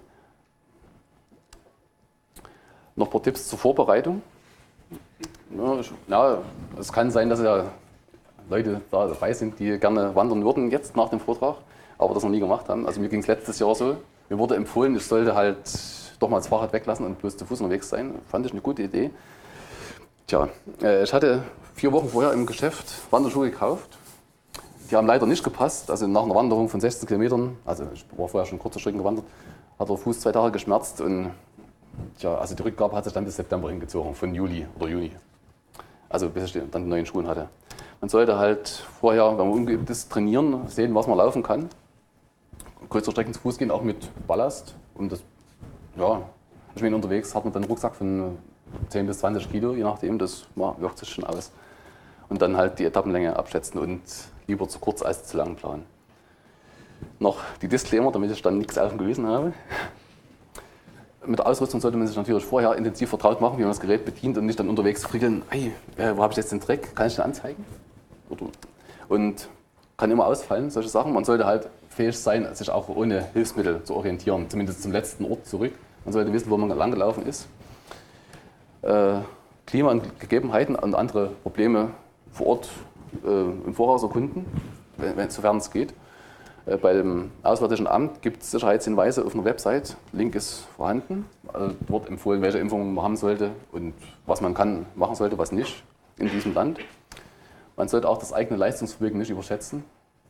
Noch ein paar Tipps zur Vorbereitung. Ja, ich, ja, es kann sein, dass ja Leute da dabei sind, die gerne wandern würden jetzt nach dem Vortrag, aber das noch nie gemacht haben. Also mir ging es letztes Jahr so, mir wurde empfohlen, ich sollte halt doch mal das Fahrrad weglassen und bloß zu Fuß unterwegs sein. Fand ich eine gute Idee. Tja, äh, ich hatte vier Wochen vorher im Geschäft Wanderschuhe gekauft. Die haben leider nicht gepasst. Also nach einer Wanderung von sechzehn Kilometern, also ich war vorher schon kurze Strecken gewandert, hat der Fuß zwei Tage geschmerzt und tja, also die Rückgabe hat sich dann bis September hingezogen, von Juli oder Juni. Also bis ich dann die neuen Schuhe hatte. Man sollte halt vorher, wenn man umgeübt ist, trainieren, sehen, was man laufen kann. Größere Strecken zu Fuß gehen, auch mit Ballast. Und das, ja, ich meine, unterwegs hat man dann einen Rucksack von zehn bis zwanzig Kilo, je nachdem, das ja, wirkt sich schon aus. Und dann halt die Etappenlänge abschätzen und lieber zu kurz als zu lang planen. Noch die Disclaimer, damit ich dann nichts auf dem Gewissen habe. Mit der Ausrüstung sollte man sich natürlich vorher intensiv vertraut machen, wie man das Gerät bedient und nicht dann unterwegs friedeln, hey, wo habe ich jetzt den Dreck, kann ich den anzeigen? Und kann immer ausfallen, solche Sachen. Man sollte halt fähig sein, sich auch ohne Hilfsmittel zu orientieren, zumindest zum letzten Ort zurück. Man sollte wissen, wo man lang gelaufen ist. Äh, Klima und Gegebenheiten und andere Probleme vor Ort äh, im Voraus erkunden, wenn, sofern es geht. Äh, bei dem Auswärtigen Amt gibt es Sicherheitshinweise auf einer Website. Link ist vorhanden. Also dort empfohlen, welche Impfungen man haben sollte und was man kann, machen sollte, was nicht in diesem Land. Man sollte auch das eigene Leistungsvermögen nicht überschätzen.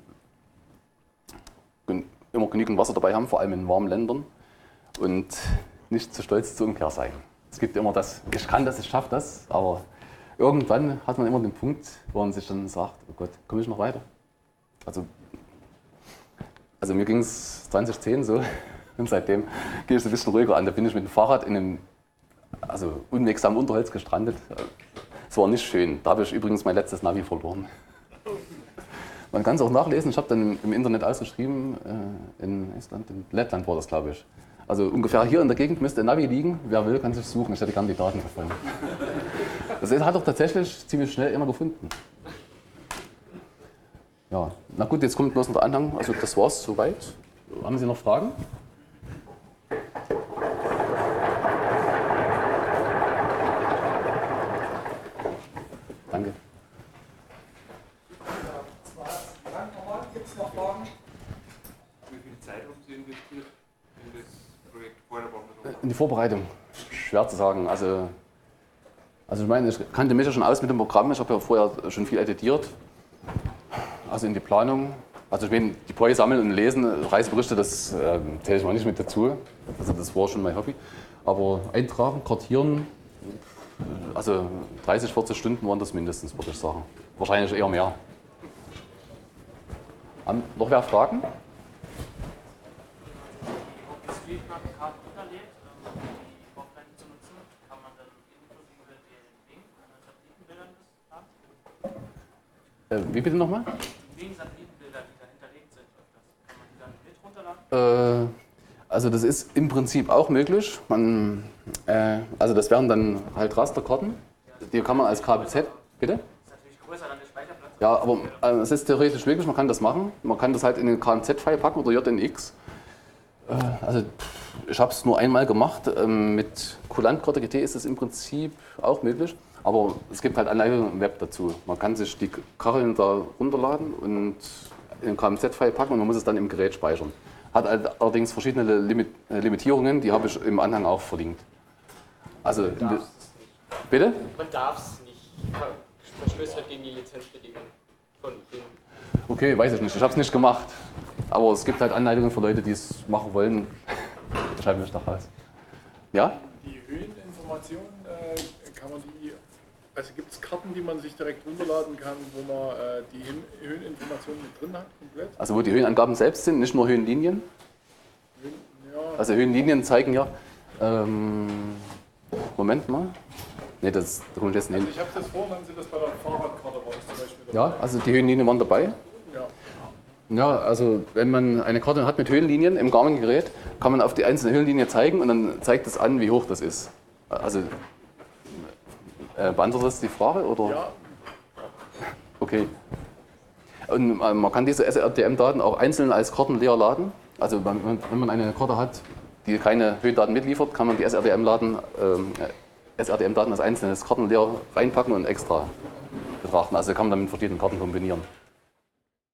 Immer genügend Wasser dabei haben, vor allem in warmen Ländern. Und nicht zu stolz zur Umkehr sein. Es gibt immer das, ich kann das, ich schaffe das, aber irgendwann hat man immer den Punkt, wo man sich dann sagt, oh Gott, komme ich noch weiter? Also, also mir ging es zwanzig zehn so und seitdem gehe ich es ein bisschen ruhiger an. Da bin ich mit dem Fahrrad in einem also unwegsamen Unterholz gestrandet. Es war nicht schön. Da habe ich übrigens mein letztes Navi verloren. Man kann es auch nachlesen. Ich habe dann im Internet ausgeschrieben, in Estland, in Lettland war das, glaube ich. Also ungefähr hier in der Gegend müsste ein Navi liegen. Wer will, kann sich suchen. Ich hätte gerne die Daten gefunden. Das hat er tatsächlich ziemlich schnell immer gefunden. Ja, na gut, jetzt kommt bloß noch der Anhang. Also das war's soweit. Haben Sie noch Fragen? Danke. In die Vorbereitung, schwer zu sagen. Also, also ich meine, ich kannte mich ja schon aus mit dem Programm. Ich habe ja vorher schon viel editiert. Also in die Planung. Also ich meine, die Boy sammeln und lesen, Reiseberichte, das äh, zähle ich mal nicht mit dazu. Also das war schon mein Hobby. Aber eintragen, kartieren, also dreißig, vierzig Stunden waren das mindestens, würde ich sagen. Wahrscheinlich eher mehr. Haben noch wer Fragen? OpenStreetMap-Karten unterlädt, um die Offline zu nutzen, kann man dann inklusive den Wing an Satellitenbildern das haben? Äh, wie bitte nochmal? Die Wing-Satellitenbilder, die da hinterlegt sind, öfters, kann man die dann mit runterladen? Äh, also das ist im Prinzip auch möglich. Man, äh, also das wären dann halt Rasterkarten. Die kann man als K B Z, bitte? Das ist natürlich größer dann der Speicherplatz. Ja, aber äh, es ist theoretisch möglich, man kann das machen. Man kann das halt in den K M Z-File packen oder J N X. Äh, also ich habe es nur einmal gemacht. Ähm, mit Kulantkarte G T ist es im Prinzip auch möglich. Aber es gibt halt Anleitungen im Web dazu. Man kann sich die Kacheln da runterladen und in den K M Z-File packen und man muss es dann im Gerät speichern. Hat allerdings verschiedene Limit Limitierungen, die habe ich im Anhang auch verlinkt. Also, Man darf es nicht. bitte? Man darf es nicht. Verstößt halt gegen die Lizenzbedingungen von dem. Okay, weiß ich nicht. Ich habe es nicht gemacht. Aber es gibt halt Anleitungen für Leute, die es machen wollen. Schreiben wir doch raus. Ja? Die Höheninformationen, äh, kann man die, also gibt es Karten, die man sich direkt runterladen kann, wo man äh, die Hin Höheninformationen mit drin hat, komplett? Also wo die Höhenangaben selbst sind, nicht nur Höhenlinien. Höhen, ja, Also Höhenlinien zeigen ja... Ähm, Moment mal. Ne, das kommt jetzt also nicht. ich habe das vor, haben Sie das bei der Fahrradkarte bei uns zum Beispiel dabei? Ja, also die Höhenlinien waren dabei. Ja. Ja, also wenn man eine Karte hat mit Höhenlinien im Garmin-Gerät, kann man auf die einzelne Höhenlinie zeigen und dann zeigt es an, wie hoch das ist. Also äh, beantwortet das die Frage? Oder? Ja, Okay. Und äh, man kann diese S R D M-Daten auch einzeln als Karten leer laden. Also wenn wenn man eine Karte hat, die keine Höhendaten mitliefert, kann man die S R D M-Daten ähm, S R D M-Daten als einzelnes Kartenleer reinpacken und extra betrachten. Also kann man dann mit verschiedenen Karten kombinieren.